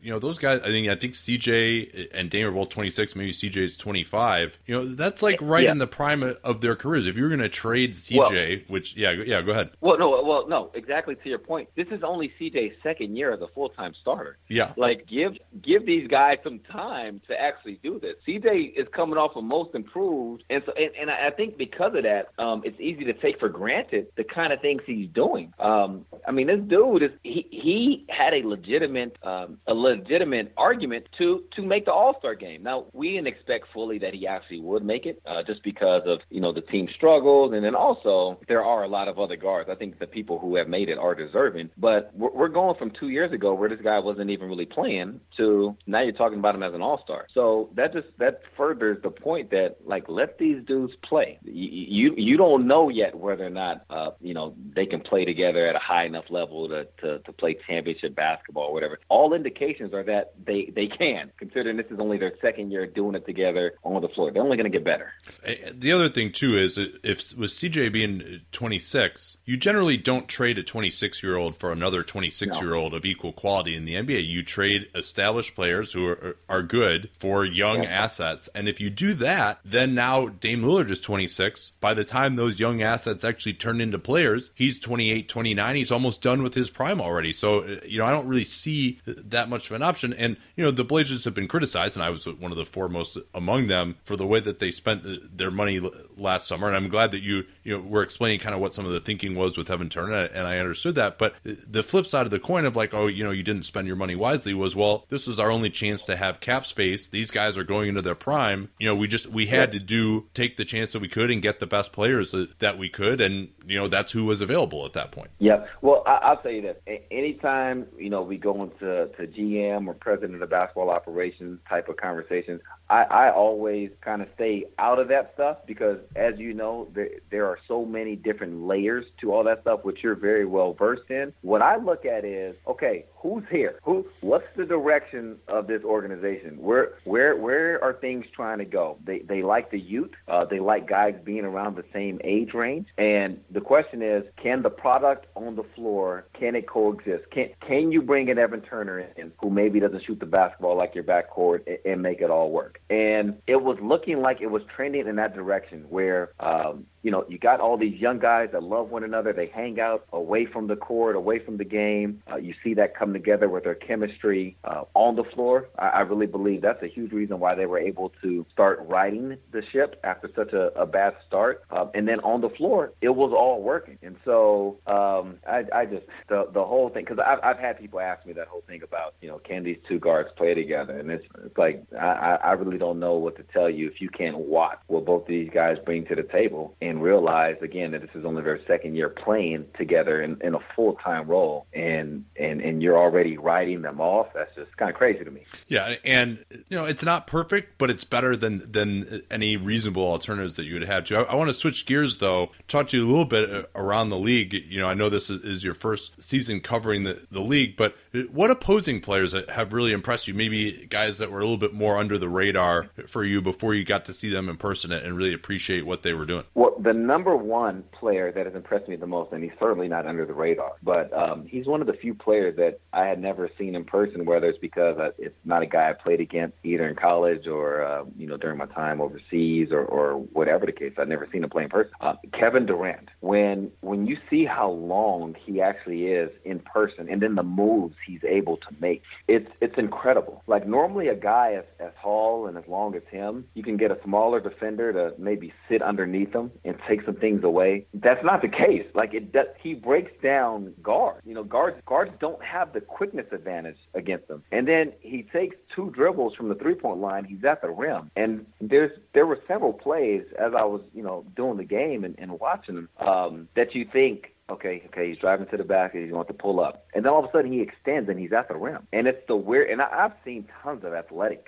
Speaker 1: you know, those guys, I think, I think C J and Dame are both twenty-six, maybe C J's twenty-five. You know, that's like right
Speaker 2: yeah.
Speaker 1: in the prime of their careers. If you're going to trade C J, well, which, yeah, yeah, go ahead.
Speaker 2: Well, no, well, no, exactly to your point. This is only C J's second year as a full-time starter.
Speaker 1: Yeah.
Speaker 2: Like, give give these guys some time to actually do this. C J is coming off of most improved, and so and, and I think because of that, um, it's easy to take for granted the kind of things he's doing. Um, I mean, this dude is he he had a legitimate um, a legitimate argument to to make the All-Star game. Now, we didn't expect fully that he actually would make it, uh, just because of you know the team struggles, and then also there are a lot of other guards. I think the people who have made it are deserving, but we're, we're going from two years ago where this guy wasn't even really playing to now you're talking about him as an all-star. So that just that furthers the point that like let these dudes play. You you, you don't know yet whether or not uh, you know they can play together at a high enough level to, to, to play championship basketball or whatever. All indications are that they, they can, considering this is only their second year doing it together on the floor. They're only going to get better.
Speaker 1: The other thing too is if with C J being twenty-six, you generally don't trade a twenty-six-year-old for another twenty-six-year-old no. of equal quality in the N B A. You trade established players who are, are good for young yeah. assets. And if you do that, then now Dame Lillard is twenty-six. By the time those young assets actually turn into players, he's twenty-eight, twenty-nine. He's almost done with his prime already. So, you know, I don't really see that much of an option. And, you know, the Blazers have been criticized, and I was one of the foremost among them for the way that they spent their money last summer. And I'm glad that you, you know, were explaining kind of what some of the thinking was with Evan Turner, and I understood that. But the flip side of the coin of like, oh, you know, you didn't spend your money wisely was, well, this was our only chance to have cap space. These guys are going into their prime. You know, we just, we had to do, take the chance that we could and get the best players that we could. And, you know, that's who was available at that point.
Speaker 2: Yeah. Well, I, I'll tell you this. Anytime, you know, we go into to G M or president of basketball operations type of conversations, I, I always kind of stay out of that stuff because, as you know, there, there are so many different layers to all that stuff, which you're very well versed in. What I look at is, okay, who's here? Who? What's the direction of this organization? Where where where are things trying to go? They they like the youth. Uh, they like guys being around the same age range. And the question is, can the product on the floor, can it coexist? Can can you bring an Evan Turner in who maybe doesn't shoot the basketball like your backcourt and, and make it all work? And it was looking like it was trending in that direction where, um, you know, you got all these young guys that love one another. They hang out away from the court, away from the game. Uh, you see that come together with their chemistry uh, on the floor. I, I really believe that's a huge reason why they were able to start riding the ship after such a, a bad start. Um, and then on the floor, it was all working. And so um, I, I just, the, the whole thing, because I've, I've had people ask me that whole thing about, you know, can these two guards play together? And it's, it's like, I, I really don't know what to tell you if you can't watch what both of these guys bring to the table and realize, again, that this is only their second year playing together in, in a full-time role, and, and, and you're already writing them off. That's just kind of crazy to me.
Speaker 1: Yeah, and, you know, it's not perfect, but it's better than than any reasonable alternatives that you would have to. I, I want to switch gears, though, talk to you a little bit around the league. You know, I know this is, is your first season covering the, the league, but what opposing players have really impressed you? Maybe guys that were a little bit more under the radar for you before you got to see them in person and really appreciate what they were doing?
Speaker 2: Well, the number one player that has impressed me the most, and he's certainly not under the radar, but um, he's one of the few players that I had never seen in person, whether it's because I, it's not a guy I played against either in college or, uh, you know, during my time overseas or, or whatever the case. I'd never seen him play in person. Uh, Kevin Durant, when when you see how long he actually is in person and then the moves he's able to make, it's it's incredible. Like normally a guy as, as tall and as long as him, you can get a smaller defender to maybe sit underneath him and take some things away. That's not the case. Like it does, he breaks down guards. You know, guards guards don't have the quickness advantage against them. And then he takes two dribbles from the three-point line. He's at the rim. And there's there were several plays as I was, you know, doing the game and, and watching them um, that you think, Okay, okay, he's driving to the back and he's going to pull up. And then all of a sudden he extends and he's at the rim. And it's the weird, and I, I've seen tons of athletic guys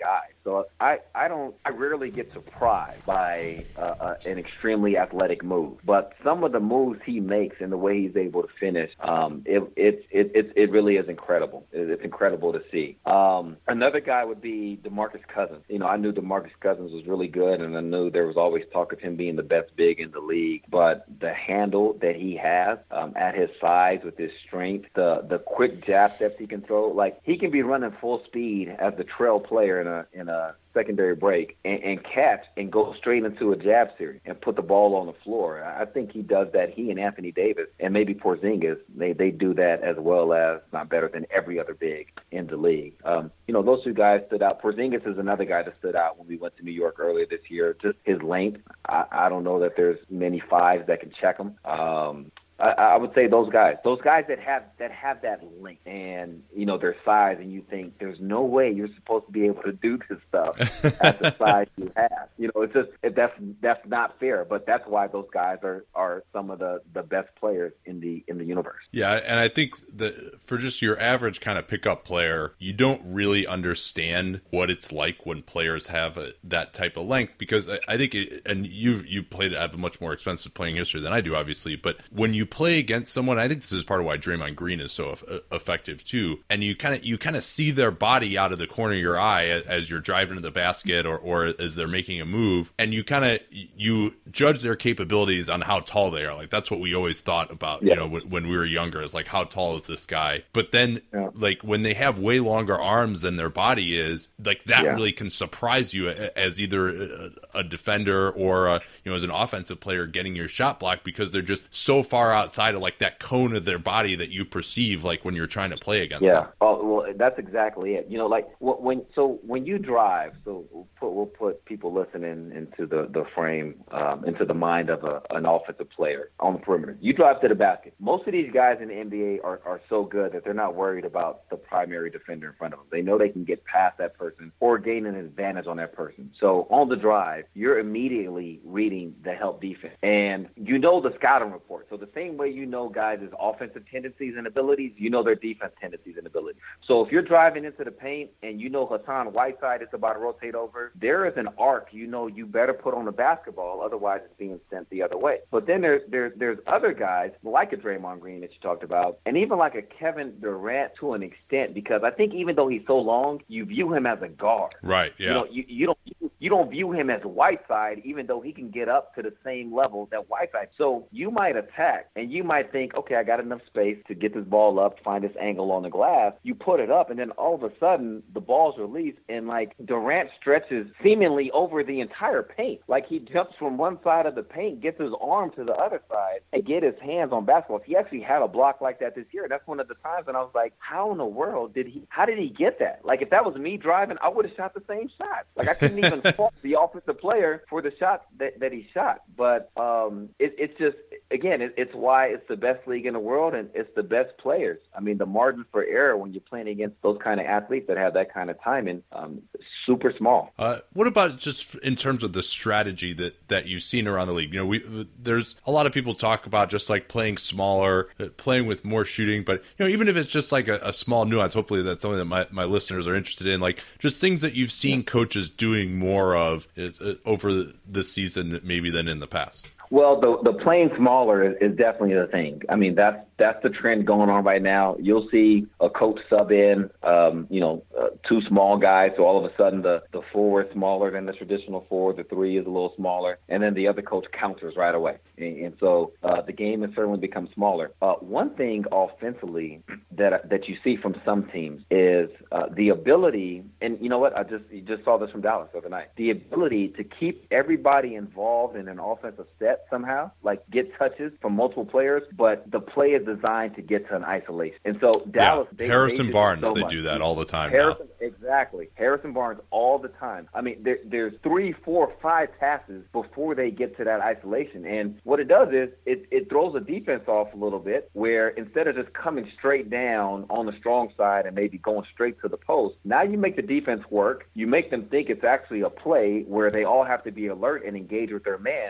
Speaker 2: So I, I don't I rarely get surprised by uh, uh, an extremely athletic move, but some of the moves he makes and the way he's able to finish, um, it it it it, it really is incredible. It's incredible to see. Um, another guy would be DeMarcus Cousins. You know, I knew DeMarcus Cousins was really good, and I knew there was always talk of him being the best big in the league. But the handle that he has um, at his size with his strength, the the quick jab steps he can throw, like he can be running full speed as the trail player in a in a secondary break and, and catch and go straight into a jab series and put the ball on the floor. I think he does that. He and Anthony Davis and maybe Porzingis, they, they do that as well as, not better than every other big in the league. Um, you know, those two guys stood out. Porzingis is another guy that stood out when we went to New York earlier this year. Just his length. I, I don't know that there's many fives that can check him. Um, I, I would say those guys, those guys that have that have that length and, you know, their size, and you think there's no way you're supposed to be able to do this stuff at the size you have. You know, it's just that's that's not fair. But that's why those guys are, are some of the, the best players in the in the universe.
Speaker 1: Yeah, and I think that for just your average kind of pickup player, you don't really understand what it's like when players have a, that type of length, because I, I think, it, and you you played have a much more expensive playing history than I do, obviously, but when you play against someone, I think this is part of why Draymond Green is so e- effective too. And you kind of you kind of see their body out of the corner of your eye as, as you're driving to the basket or, or as they're making a move, and you kind of you judge their capabilities on how tall they are. Like that's what we always thought about, yeah. you know, when, when we were younger, is like, how tall is this guy? But then, yeah. like when they have way longer arms than their body is, like that yeah. really can surprise you as either a, a defender or a, you know, as an offensive player getting your shot blocked, because they're just so far outside of like that cone of their body that you perceive like when you're trying to play against
Speaker 2: yeah.
Speaker 1: them.
Speaker 2: Oh, well, that's exactly it. You know, like when so when you drive, so we'll put, we'll put people listening into the the frame, um, into the mind of a, an offensive player on the perimeter. You drive to the basket. Most of these guys in the N B A are, are so good that they're not worried about the primary defender in front of them. They know they can get past that person or gain an advantage on that person. So on the drive, you're immediately reading the help defense, and you know the scouting report. So the same way you know guys' offensive tendencies and abilities, you know their defense tendencies and abilities. So if you're driving into the paint and you know Hassan Whiteside is about to rotate over, there is an arc you know you better put on the basketball, otherwise it's being sent the other way. But then there's there, there's other guys like a Draymond Green that you talked about, and even like a Kevin Durant to an extent, because I think even though he's so long, you view him as a guard.
Speaker 1: Right, yeah.
Speaker 2: You know, you, you don't you, you don't view him as Whiteside, even though he can get up to the same level that Whiteside. So you might attack, and you might think, okay, I got enough space to get this ball up, find this angle on the glass. You put it up, and then all of a sudden, the ball's released, and like Durant stretches seemingly over the entire paint. Like he jumps from one side of the paint, gets his arm to the other side, and get his hands on basketball. He actually had a block like that this year. That's one of the times when I was like, how in the world did he, how did he get that? Like if that was me driving, I would have shot the same shot. Like I couldn't even fault the offensive player for the shot that, that he shot. But um, it, it's just, again, it, it's why it's the best league in the world, and it's the best players. I mean, the margin for error when you're playing against those kind of athletes that have that kind of timing, um, super small.
Speaker 1: Uh, what about just in terms of the strategy that, that you've seen around the league? You know, we there's a lot of people talk about just like playing smaller, playing with more shooting, but you know, even if it's just like a, a small nuance, hopefully that's something that my, my listeners are interested in, like just things that you've seen coaches doing more of uh, over the season maybe than in the past.
Speaker 2: Well, the the playing smaller is, is definitely the thing. I mean, that's that's the trend going on right now. You'll see a coach sub in, um, you know, uh, two small guys, so all of a sudden the, the four is smaller than the traditional four, the three is a little smaller, and then the other coach counters right away. And, and so uh, the game has certainly become smaller. Uh, one thing offensively that that you see from some teams is uh, the ability, and you know what, I just you just saw this from Dallas the other night, the ability to keep everybody involved in an offensive set somehow, like get touches from multiple players, but the play is designed to get to an isolation. And so Dallas,
Speaker 1: yeah.
Speaker 2: they,
Speaker 1: Harrison
Speaker 2: they
Speaker 1: Barnes,
Speaker 2: so
Speaker 1: they
Speaker 2: much.
Speaker 1: do that all the time
Speaker 2: Harrison,
Speaker 1: now.
Speaker 2: Exactly. Harrison Barnes all the time. I mean, there, there's three, four, five passes before they get to that isolation. And what it does is it, it throws the defense off a little bit, where instead of just coming straight down on the strong side and maybe going straight to the post, now you make the defense work. You make them think it's actually a play where they all have to be alert and engage with their man.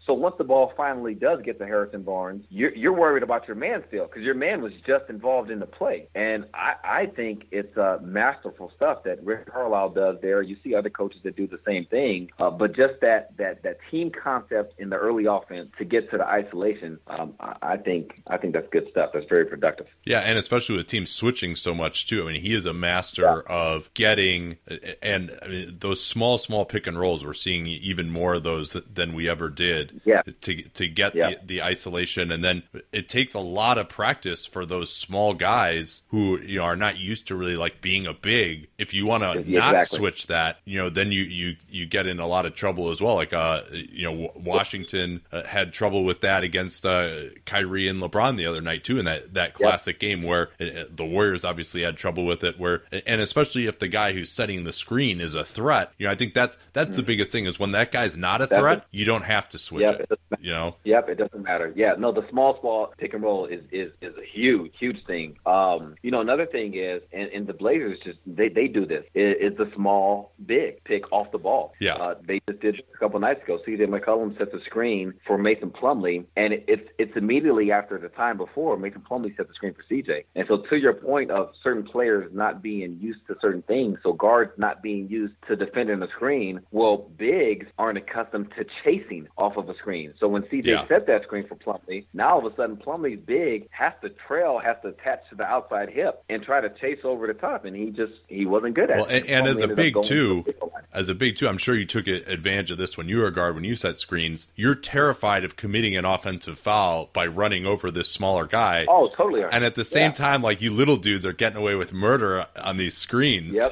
Speaker 2: So once the ball finally does get to Harrison Barnes, you're, you're worried about your man still because your man was just involved in the play. And I, I think it's uh, masterful stuff that Rick Carlisle does there. You see other coaches that do the same thing, uh, but just that that that team concept in the early offense to get to the isolation, um, I, I think I think that's good stuff. That's very productive.
Speaker 1: Yeah, and especially with teams switching so much too. I mean, he is a master yeah. of getting and I mean, those small, small pick and rolls. We're seeing even more of those than we ever did.
Speaker 2: Yeah.
Speaker 1: To to get
Speaker 2: yeah.
Speaker 1: the the isolation, and then it takes a lot of practice for those small guys who you know are not used to really like being a big. If you want to
Speaker 2: yeah,
Speaker 1: not
Speaker 2: exactly.
Speaker 1: switch that, you know, then you you you get in a lot of trouble as well. Like uh, you know, Washington uh, had trouble with that against uh, Kyrie and LeBron the other night too, in that that classic yep. game where it, the Warriors obviously had trouble with it. Where and especially if the guy who's setting the screen is a threat, you know, I think that's that's mm-hmm. the biggest thing is when that guy's not a
Speaker 2: that's
Speaker 1: threat,
Speaker 2: a,
Speaker 1: you don't have to switch
Speaker 2: yep,
Speaker 1: it.
Speaker 2: it
Speaker 1: you know.
Speaker 2: Yep, it doesn't matter. Yeah, no, the small, small pick and roll is is, is a huge, huge thing. Um, you know, another thing is, and, and the Blazers just they, they do this is, is the small big pick off the ball.
Speaker 1: Yeah,
Speaker 2: uh, they just did a couple nights ago. C J McCollum sets a screen for Mason Plumlee, and it, it's it's immediately after the time before Mason Plumlee set the screen for C J. And so, to your point of certain players not being used to certain things, so guards not being used to defending the screen, well, bigs aren't accustomed to chasing off of a screen. So when C J
Speaker 1: yeah.
Speaker 2: set that screen for Plumlee, now all of a sudden Plumlee's big has to trail, has to attach to the outside hip and try to chase over the top, and he just he wasn't good at
Speaker 1: well,
Speaker 2: it.
Speaker 1: And, and as a big too,
Speaker 2: to
Speaker 1: as a big too, I'm sure you took advantage of this when you were a guard. When you set screens, you're terrified of committing an offensive foul by running over this smaller guy.
Speaker 2: Oh, totally.
Speaker 1: And at the same
Speaker 2: yeah.
Speaker 1: time, like you little dudes are getting away with murder on these screens.
Speaker 2: Yep.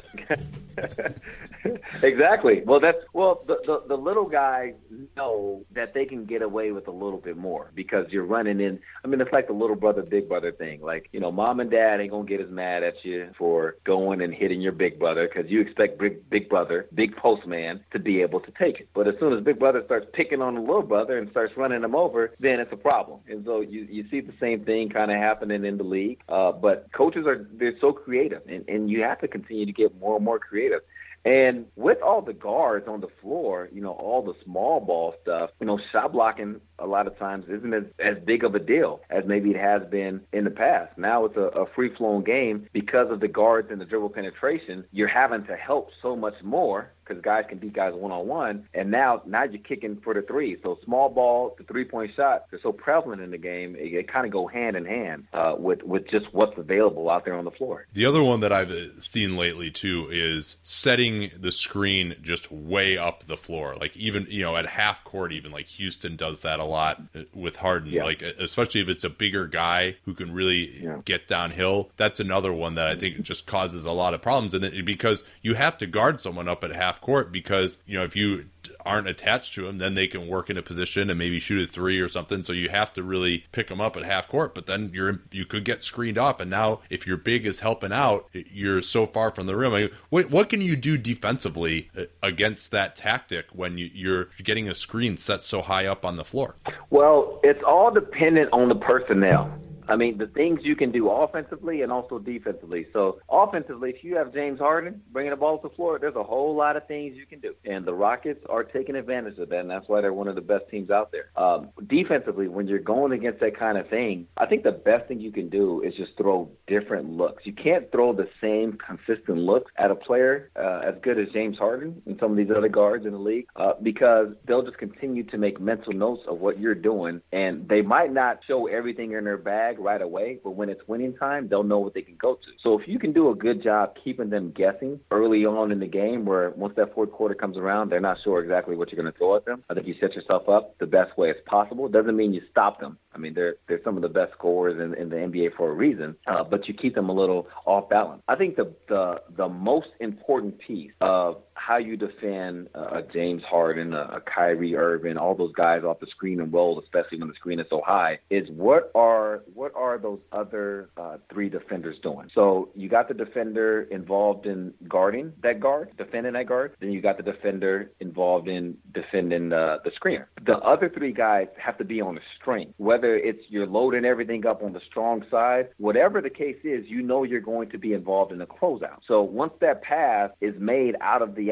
Speaker 2: Exactly. Well, that's well. The, the the little guys know that they can get away with a little bit more because you're running in. I mean, it's like the little brother, big brother thing. Like, you know, mom and dad ain't gonna get as mad at you for going and hitting your big brother because you expect big big brother, big postman, to be able to take it. But as soon as big brother starts picking on the little brother and starts running him over, then it's a problem. And so you you see the same thing kind of happening in the league. Uh, but coaches are they're so creative, and, and you have to continue to get more and more creative. And with all the guards on the floor, you know, all the small ball stuff, you know, shot blocking a lot of times isn't as, as big of a deal as maybe it has been in the past. Now it's a, a free-flowing game because of the guards and the dribble penetration. You're having to help so much more because guys can beat guys one-on-one, and now now you're kicking for the three. So small ball, the three-point shot, they're so prevalent in the game, it, it kind of go hand in hand uh, with, with just what's available out there on the floor.
Speaker 1: The other one that I've seen lately, too, is setting the screen just way up the floor. Like even, you know, at half court even, like Houston does that a lot with Harden. Yeah. Like especially if it's a bigger guy who can really yeah. get downhill. That's another one that I think just causes a lot of problems. And it, because you have to guard someone up at half court because, you know, if you aren't attached to him, then they can work in a position and maybe shoot a three or something. So you have to really pick them up at half court, but then you're you could get screened off. And now if your big is helping out, you're so far from the rim. I mean, what, what can you do defensively against that tactic when you, you're getting a screen set so high up on the floor?
Speaker 2: Well, it's all dependent on the personnel. I mean, the things you can do offensively and also defensively. So offensively, if you have James Harden bringing the ball to the floor, there's a whole lot of things you can do. And the Rockets are taking advantage of that, and that's why they're one of the best teams out there. Um, defensively, when you're going against that kind of thing, I think the best thing you can do is just throw different looks. You can't throw the same consistent looks at a player uh, as good as James Harden and some of these other guards in the league uh, because they'll just continue to make mental notes of what you're doing, and they might not show everything in their bag right away, but when it's winning time, they'll know what they can go to. So if you can do a good job keeping them guessing early on in the game, where once that fourth quarter comes around, they're not sure exactly what you're going to throw at them, I think you set yourself up the best way as possible. It doesn't mean you stop them. I mean, they're they're some of the best scorers in, in the N B A for a reason, uh, but you keep them a little off balance. I think the the, the most important piece of how you defend uh, a James Harden, a, a Kyrie Irving, all those guys off the screen and roll, especially when the screen is so high, is what are what are those other uh, three defenders doing? So you got the defender involved in guarding that guard, defending that guard. Then you got the defender involved in defending uh, the screener. The other three guys have to be on the string, whether it's you're loading everything up on the strong side, whatever the case is, you know you're going to be involved in a closeout. So once that pass is made out of the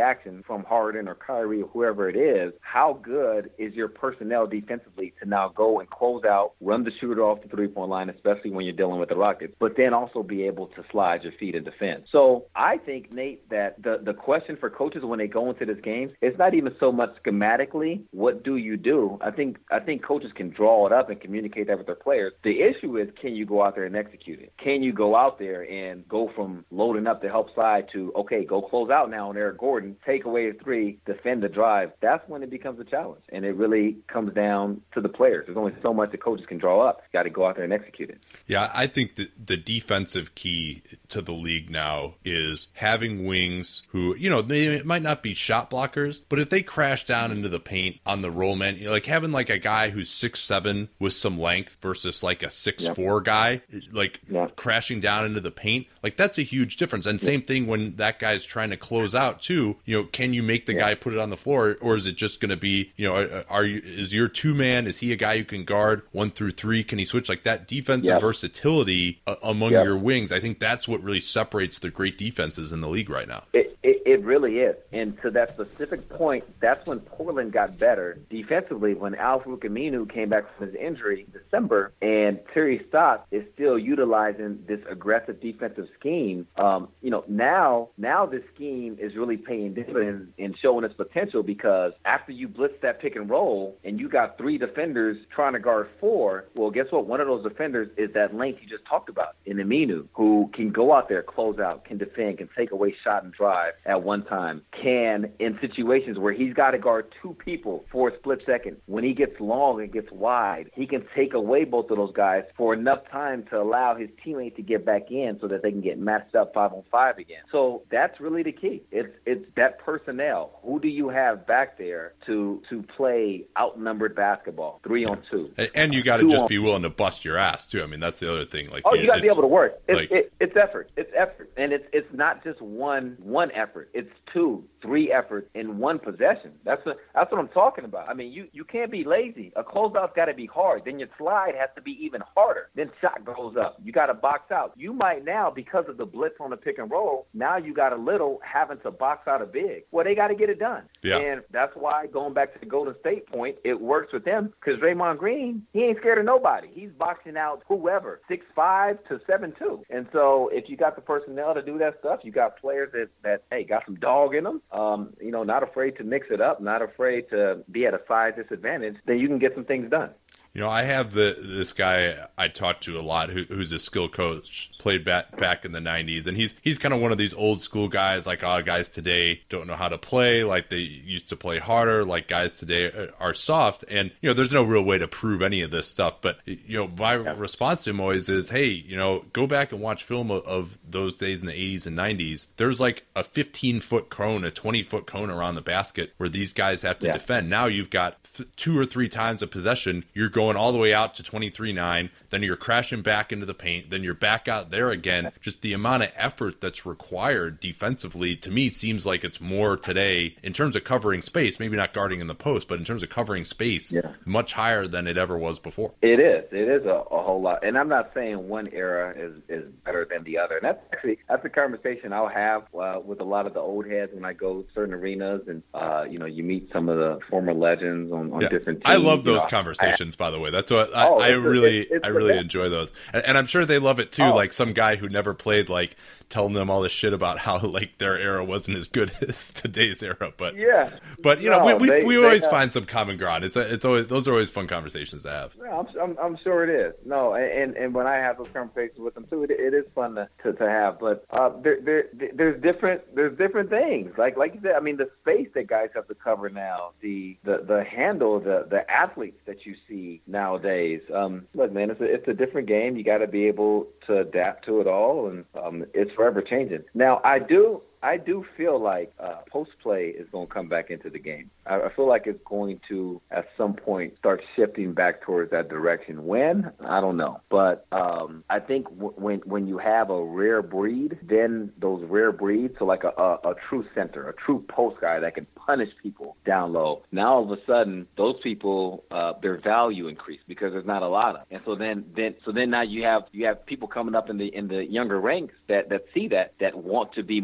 Speaker 2: reaction from Harden or Kyrie or whoever it is, how good is your personnel defensively to now go and close out, run the shooter off the three-point line, especially when you're dealing with the Rockets, but then also be able to slide your feet and defend. So I think, Nate, that the, the question for coaches when they go into this game, it's not even so much schematically, what do you do? I think I think coaches can draw it up and communicate that with their players. The issue is, can you go out there and execute it? Can you go out there and go from loading up the help side to, okay, go close out now on Eric Gordon, take away a three, defend the drive? That's when it becomes a challenge. And it really comes down to the players. There's only so much the coaches can draw up. Got to go out there and execute it.
Speaker 1: Yeah, I think that the defensive key to the league now is having wings who, you know, they might not be shot blockers, but if they crash down into the paint on the roll man, you know, like having like a guy who's six seven with some length versus like a six four yep. guy, like yep. crashing down into the paint, like that's a huge difference. And yep. same thing when that guy's trying to close out too, you know, can you make the yep. guy put it on the floor, or is it just going to be, you know, are you, is your two man, is he a guy who can guard one through three? Can he switch? Like that defensive yep. versatility uh, among yep. your wings? I think that's what really separates the great defenses in the league right now.
Speaker 2: It, it, it really is. And to that specific point, that's when Portland got better defensively, when Al-Farouq Aminu came back from his injury in December, and Terry Stotts is still utilizing this aggressive defensive scheme. Um, you know, now now this scheme is really paying dividends and showing its potential, because after you blitz that pick and roll and you got three defenders trying to guard four, well, guess what? One of those defenders is that length you just talked about in Aminu, who can go out there, close out, can defend, can take away shot and drive at one time, can, in situations where he's got to guard two people for a split second, when he gets long and gets wide, he can take away both of those guys for enough time to allow his teammate to get back in so that they can get matched up five on five again. So that's really the key. It's it's that personnel. Who do you have back there to to play outnumbered basketball, three on two?
Speaker 1: And you got to just be willing to bust your ass too. I mean, that's the other thing. Like,
Speaker 2: oh, you got to be able to work. It's,
Speaker 1: like,
Speaker 2: it, it's effort. It's effort, and it's it's not just one one effort. It's two, three efforts in one possession. That's a, that's what I'm talking about. I mean, you, you can't be lazy. A closeout's got to be hard. Then your slide has to be even harder. Then shot goes up. You got to box out. You might now, because of the blitz on the pick and roll, now you got a little having to box out a big. Well, they got to get it done.
Speaker 1: Yeah.
Speaker 2: And that's why, going back to the Golden State point, it works with them, because Draymond Green, he ain't scared of nobody. He's boxing out whoever, six five to seven two. And so if you got the personnel to do that stuff, you got players that, that hey, got some dog in them, um, you know, not afraid to mix it up, not afraid to be at a size disadvantage, then you can get some things done.
Speaker 1: You know, I have the this guy I talked to a lot who, who's a skill coach, played back back in the nineties, and he's he's kind of one of these old school guys, like, oh, guys today don't know how to play like they used to play harder, like guys today are soft. And, you know, there's no real way to prove any of this stuff. But, you know, my yeah. response to him always is, hey, you know, go back and watch film of, of those days in the eighties and nineties. There's like a fifteen-foot cone, a twenty-foot cone around the basket where these guys have to yeah. defend. Now you've got th- two or three times a possession. You're going all the way out to twenty-three nine, then you're crashing back into the paint, then you're back out there again. Just the amount of effort that's required defensively, to me, seems like it's more today in terms of covering space, maybe not guarding in the post, but in terms of covering space, yeah. much higher than it ever was before.
Speaker 2: It is. It is a, a whole lot. And I'm not saying one era is, is better than the other. And that's actually, that's a conversation I'll have uh, with a lot of the old heads when I go to certain arenas and, uh, you know, you meet some of the former legends on, on yeah. different teams.
Speaker 1: I love those
Speaker 2: you know,
Speaker 1: conversations,
Speaker 2: I,
Speaker 1: by the way. That's what I,
Speaker 2: oh,
Speaker 1: I really,
Speaker 2: it's, it's
Speaker 1: I really enjoy those, and, and I'm sure they love it too.
Speaker 2: Oh.
Speaker 1: Like some guy who never played, like telling them all this shit about how like their era wasn't as good as today's era. But
Speaker 2: yeah,
Speaker 1: but you
Speaker 2: no,
Speaker 1: know, we we,
Speaker 2: they,
Speaker 1: we
Speaker 2: they
Speaker 1: always
Speaker 2: have,
Speaker 1: find some common ground. It's a, it's always those are always fun conversations to have.
Speaker 2: Yeah, I'm, I'm, I'm sure it is. No, and and when I have those conversations with them too, it, it is fun to, to, to have. But uh, there, there there's different there's different things. Like like you said, I mean, the space that guys have to cover now, the the, the handle, the the athletes that you see nowadays. Um, look, man, it's a, it's a different game. You got to be able to adapt to it all, and um, it's forever changing. Now, I do. I do feel like uh, post play is going to come back into the game. I, I feel like it's going to, at some point, start shifting back towards that direction. When? I don't know. But um, I think w- when when you have a rare breed, then those rare breeds, so like a, a, a true center, a true post guy that can punish people down low, now all of a sudden, those people, uh, their value increased because there's not a lot of them. And so then, then, so then now you have you have people coming up in the in the younger ranks that, that see that, that want to be more of that.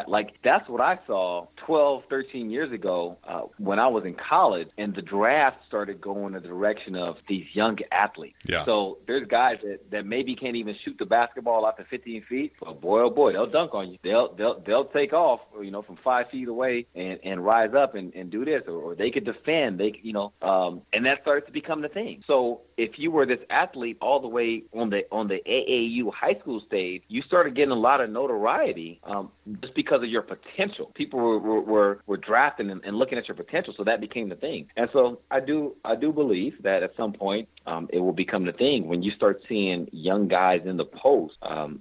Speaker 2: that. Like, that's what I saw twelve, thirteen years ago uh, when I was in college, and the draft started going in the direction of these young athletes.
Speaker 1: Yeah.
Speaker 2: So there's guys that, that maybe can't even shoot the basketball out to fifteen feet, but boy, oh boy, they'll dunk on you. They'll they'll they'll take off, you know, from five feet away and, and rise up and, and do this, or, or they could defend. They, you know, um, and that starts to become the thing. So if you were this athlete all the way on the on the A A U high school stage, you started getting a lot of notoriety um, just because of your potential. People were were, were, were drafting and, and looking at your potential, so that became the thing. And so I do I do believe that at some point um, it will become the thing when you start seeing young guys in the post um,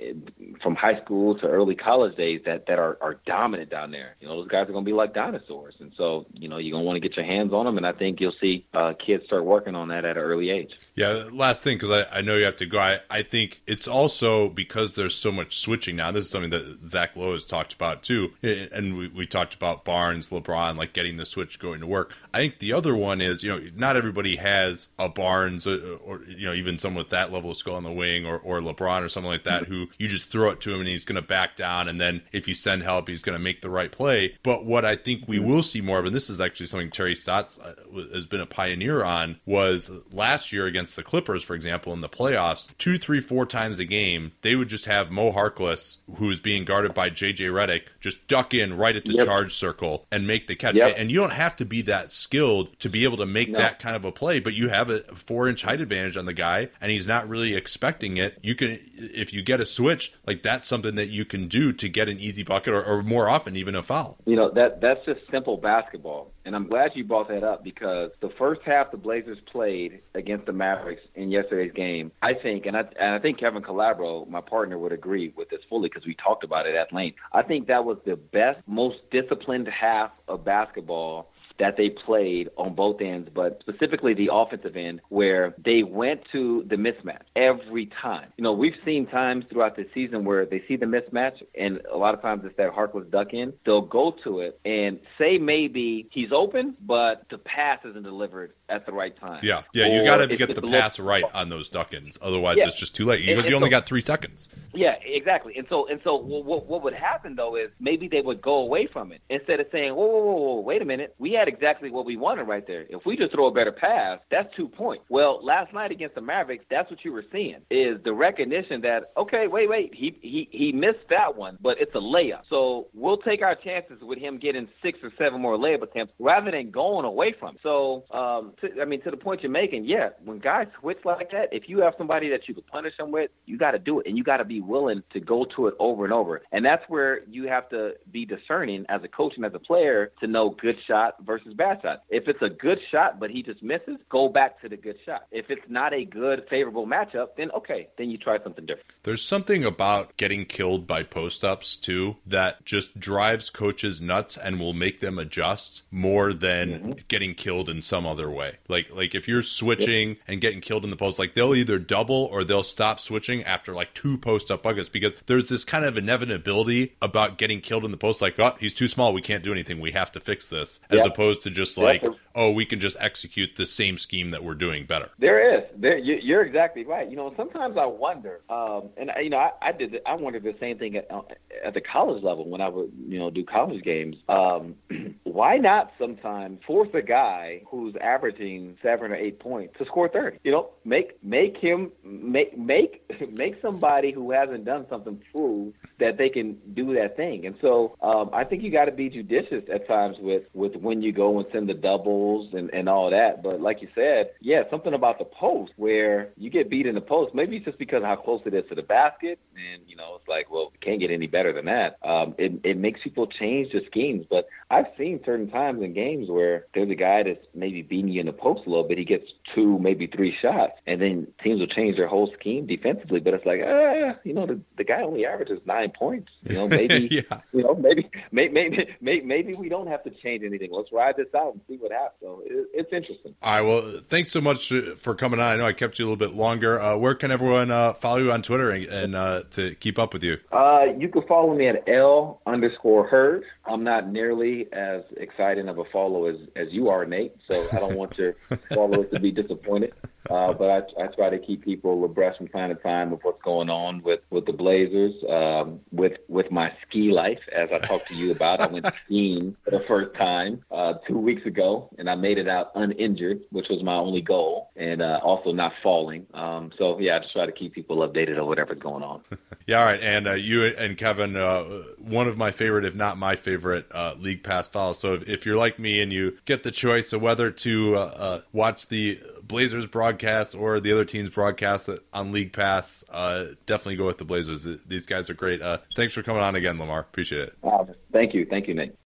Speaker 2: from high school to early college days that, that are, are dominant down there. You know, those guys are going to be like dinosaurs. And so, you know, you're going to want to get your hands on them, and I think you'll see uh, kids start working on that at an early age.
Speaker 1: Yeah, last thing, because I, I know you have to go. I, I think it's also because there's so much switching now. This is something that Zach Lowe has talked about too, and we, we talked about Barnes, LeBron, like getting the switch going to work. I think the other one is, you know, not everybody has a Barnes or, or you know, even someone with that level of skill on the wing, or, or LeBron or something like that, who you just throw it to him and he's going to back down, and then if you send help, he's going to make the right play. But what I think we will see more of, and this is actually something Terry Stotts has been a pioneer on, was last year against the Clippers, for example, in the playoffs, two, three, four times a game, they would just have Mo Harkless, who is being guarded by J J Redick, just duck in right at the yep. charge circle and make the catch. Yep. And you don't have to be that skilled to be able to make no. that kind of a play, but you have a four-inch height advantage on the guy, and he's not really expecting it. You can, if you get a switch, like that's something that you can do to get an easy bucket, or, or more often even a foul.
Speaker 2: You know, that that's just simple basketball. And I'm glad you brought that up, because the first half the Blazers played against the Mavericks in yesterday's game, I think, and I, and I think Kevin Calabro, my partner, would agree with this fully because we talked about it at length. I think that was the best, most disciplined half of basketball that they played on both ends, but specifically the offensive end, where they went to the mismatch every time. You know, we've seen times throughout the season where they see the mismatch, and a lot of times it's that Harkless duck in. They'll go to it and say maybe he's open, but the pass isn't delivered at the right time.
Speaker 1: Yeah, yeah, you got to get the pass right on those duck-ins. Otherwise, yeah. it's just too late because and, and you only so, got three seconds.
Speaker 2: Yeah, exactly. And so, and so, what, what would happen though is maybe they would go away from it instead of saying, "Whoa, whoa, whoa, whoa, wait a minute, we had exactly what we wanted right there. If we just throw a better pass, that's two points." Well, last night against the Mavericks, that's what you were seeing, is the recognition that, okay, wait, wait, he he he missed that one, but it's a layup. So we'll take our chances with him getting six or seven more layup attempts rather than going away from it. So, um, to, I mean, to the point you're making, yeah, when guys switch like that, if you have somebody that you can punish them with, you got to do it, and you got to be willing to go to it over and over. And that's where you have to be discerning as a coach and as a player to know good shot versus bad shot. If it's a good shot but he just misses, go back to the good shot. If it's not a good, favorable matchup, then okay, then you try something different.
Speaker 1: There's something about getting killed by post-ups, too, that just drives coaches nuts and will make them adjust more than mm-hmm. getting killed in some other way. Like, like if you're switching yep. and getting killed in the post, like they'll either double or they'll stop switching after like two post-up buckets, because there's this kind of inevitability about getting killed in the post, like, oh, he's too small, we can't do anything, we have to fix this, as yep. opposed to just like, yep. oh, we can just execute the same scheme that we're doing better.
Speaker 2: There is. There, you, you're exactly right. You know, sometimes I wonder, um, and you know, I, I did. I wondered the same thing at, at the college level when I would, you know, do college games. Um, why not sometimes force a guy who's averaging seven or eight points to score thirty? You know, make make him make make make somebody who hasn't done something prove that they can do that thing. And so um, I think you got to be judicious at times with with when you go and send the doubles and, and all that. But like you said, yeah, something about the post where you get beat in the post. Maybe it's just because of how close it is to the basket. And, you know, it's like, well, can't get any better than that. Um, it, it makes people change their schemes. But I've seen certain times in games where there's a guy that's maybe beating you in the post a little bit. He gets two, maybe three shots, and then teams will change their whole scheme defensively. But it's like, ah, you know, the, the guy only averages nine points. You know, maybe,
Speaker 1: yeah.
Speaker 2: you know, maybe, maybe, maybe, maybe we don't have to change anything. Let's ride this out and see what happens. So it, it's interesting.
Speaker 1: All right. Well, thanks so much for coming on. I know I kept you a little bit longer. Uh, where can everyone uh, follow you on Twitter and, and uh, to keep up with you?
Speaker 2: Uh, you can follow me at L underscore Hurd. I'm not nearly as exciting of a follow as, as you are, Nate. So I don't want your followers to be disappointed. Uh, but I, I try to keep people abreast from time to time of what's going on with, with the Blazers, um, with with my ski life, as I talked to you about. I went skiing for the first time uh, two weeks ago, and I made it out uninjured, which was my only goal, and uh, also not falling. Um, so, yeah, I just try to keep people updated on whatever's going on.
Speaker 1: Yeah, all right. And uh, you and Kevin, uh, one of my favorite, if not my favorite, uh, League Pass follows. So if, if you're like me and you get the choice of whether to uh, uh, watch the Blazers broadcast or the other team's broadcast on League Pass, uh, definitely go with the Blazers. These guys are great. Uh, thanks for coming on again, Lamar. Appreciate it.
Speaker 2: Uh, thank you. Thank you, Nate.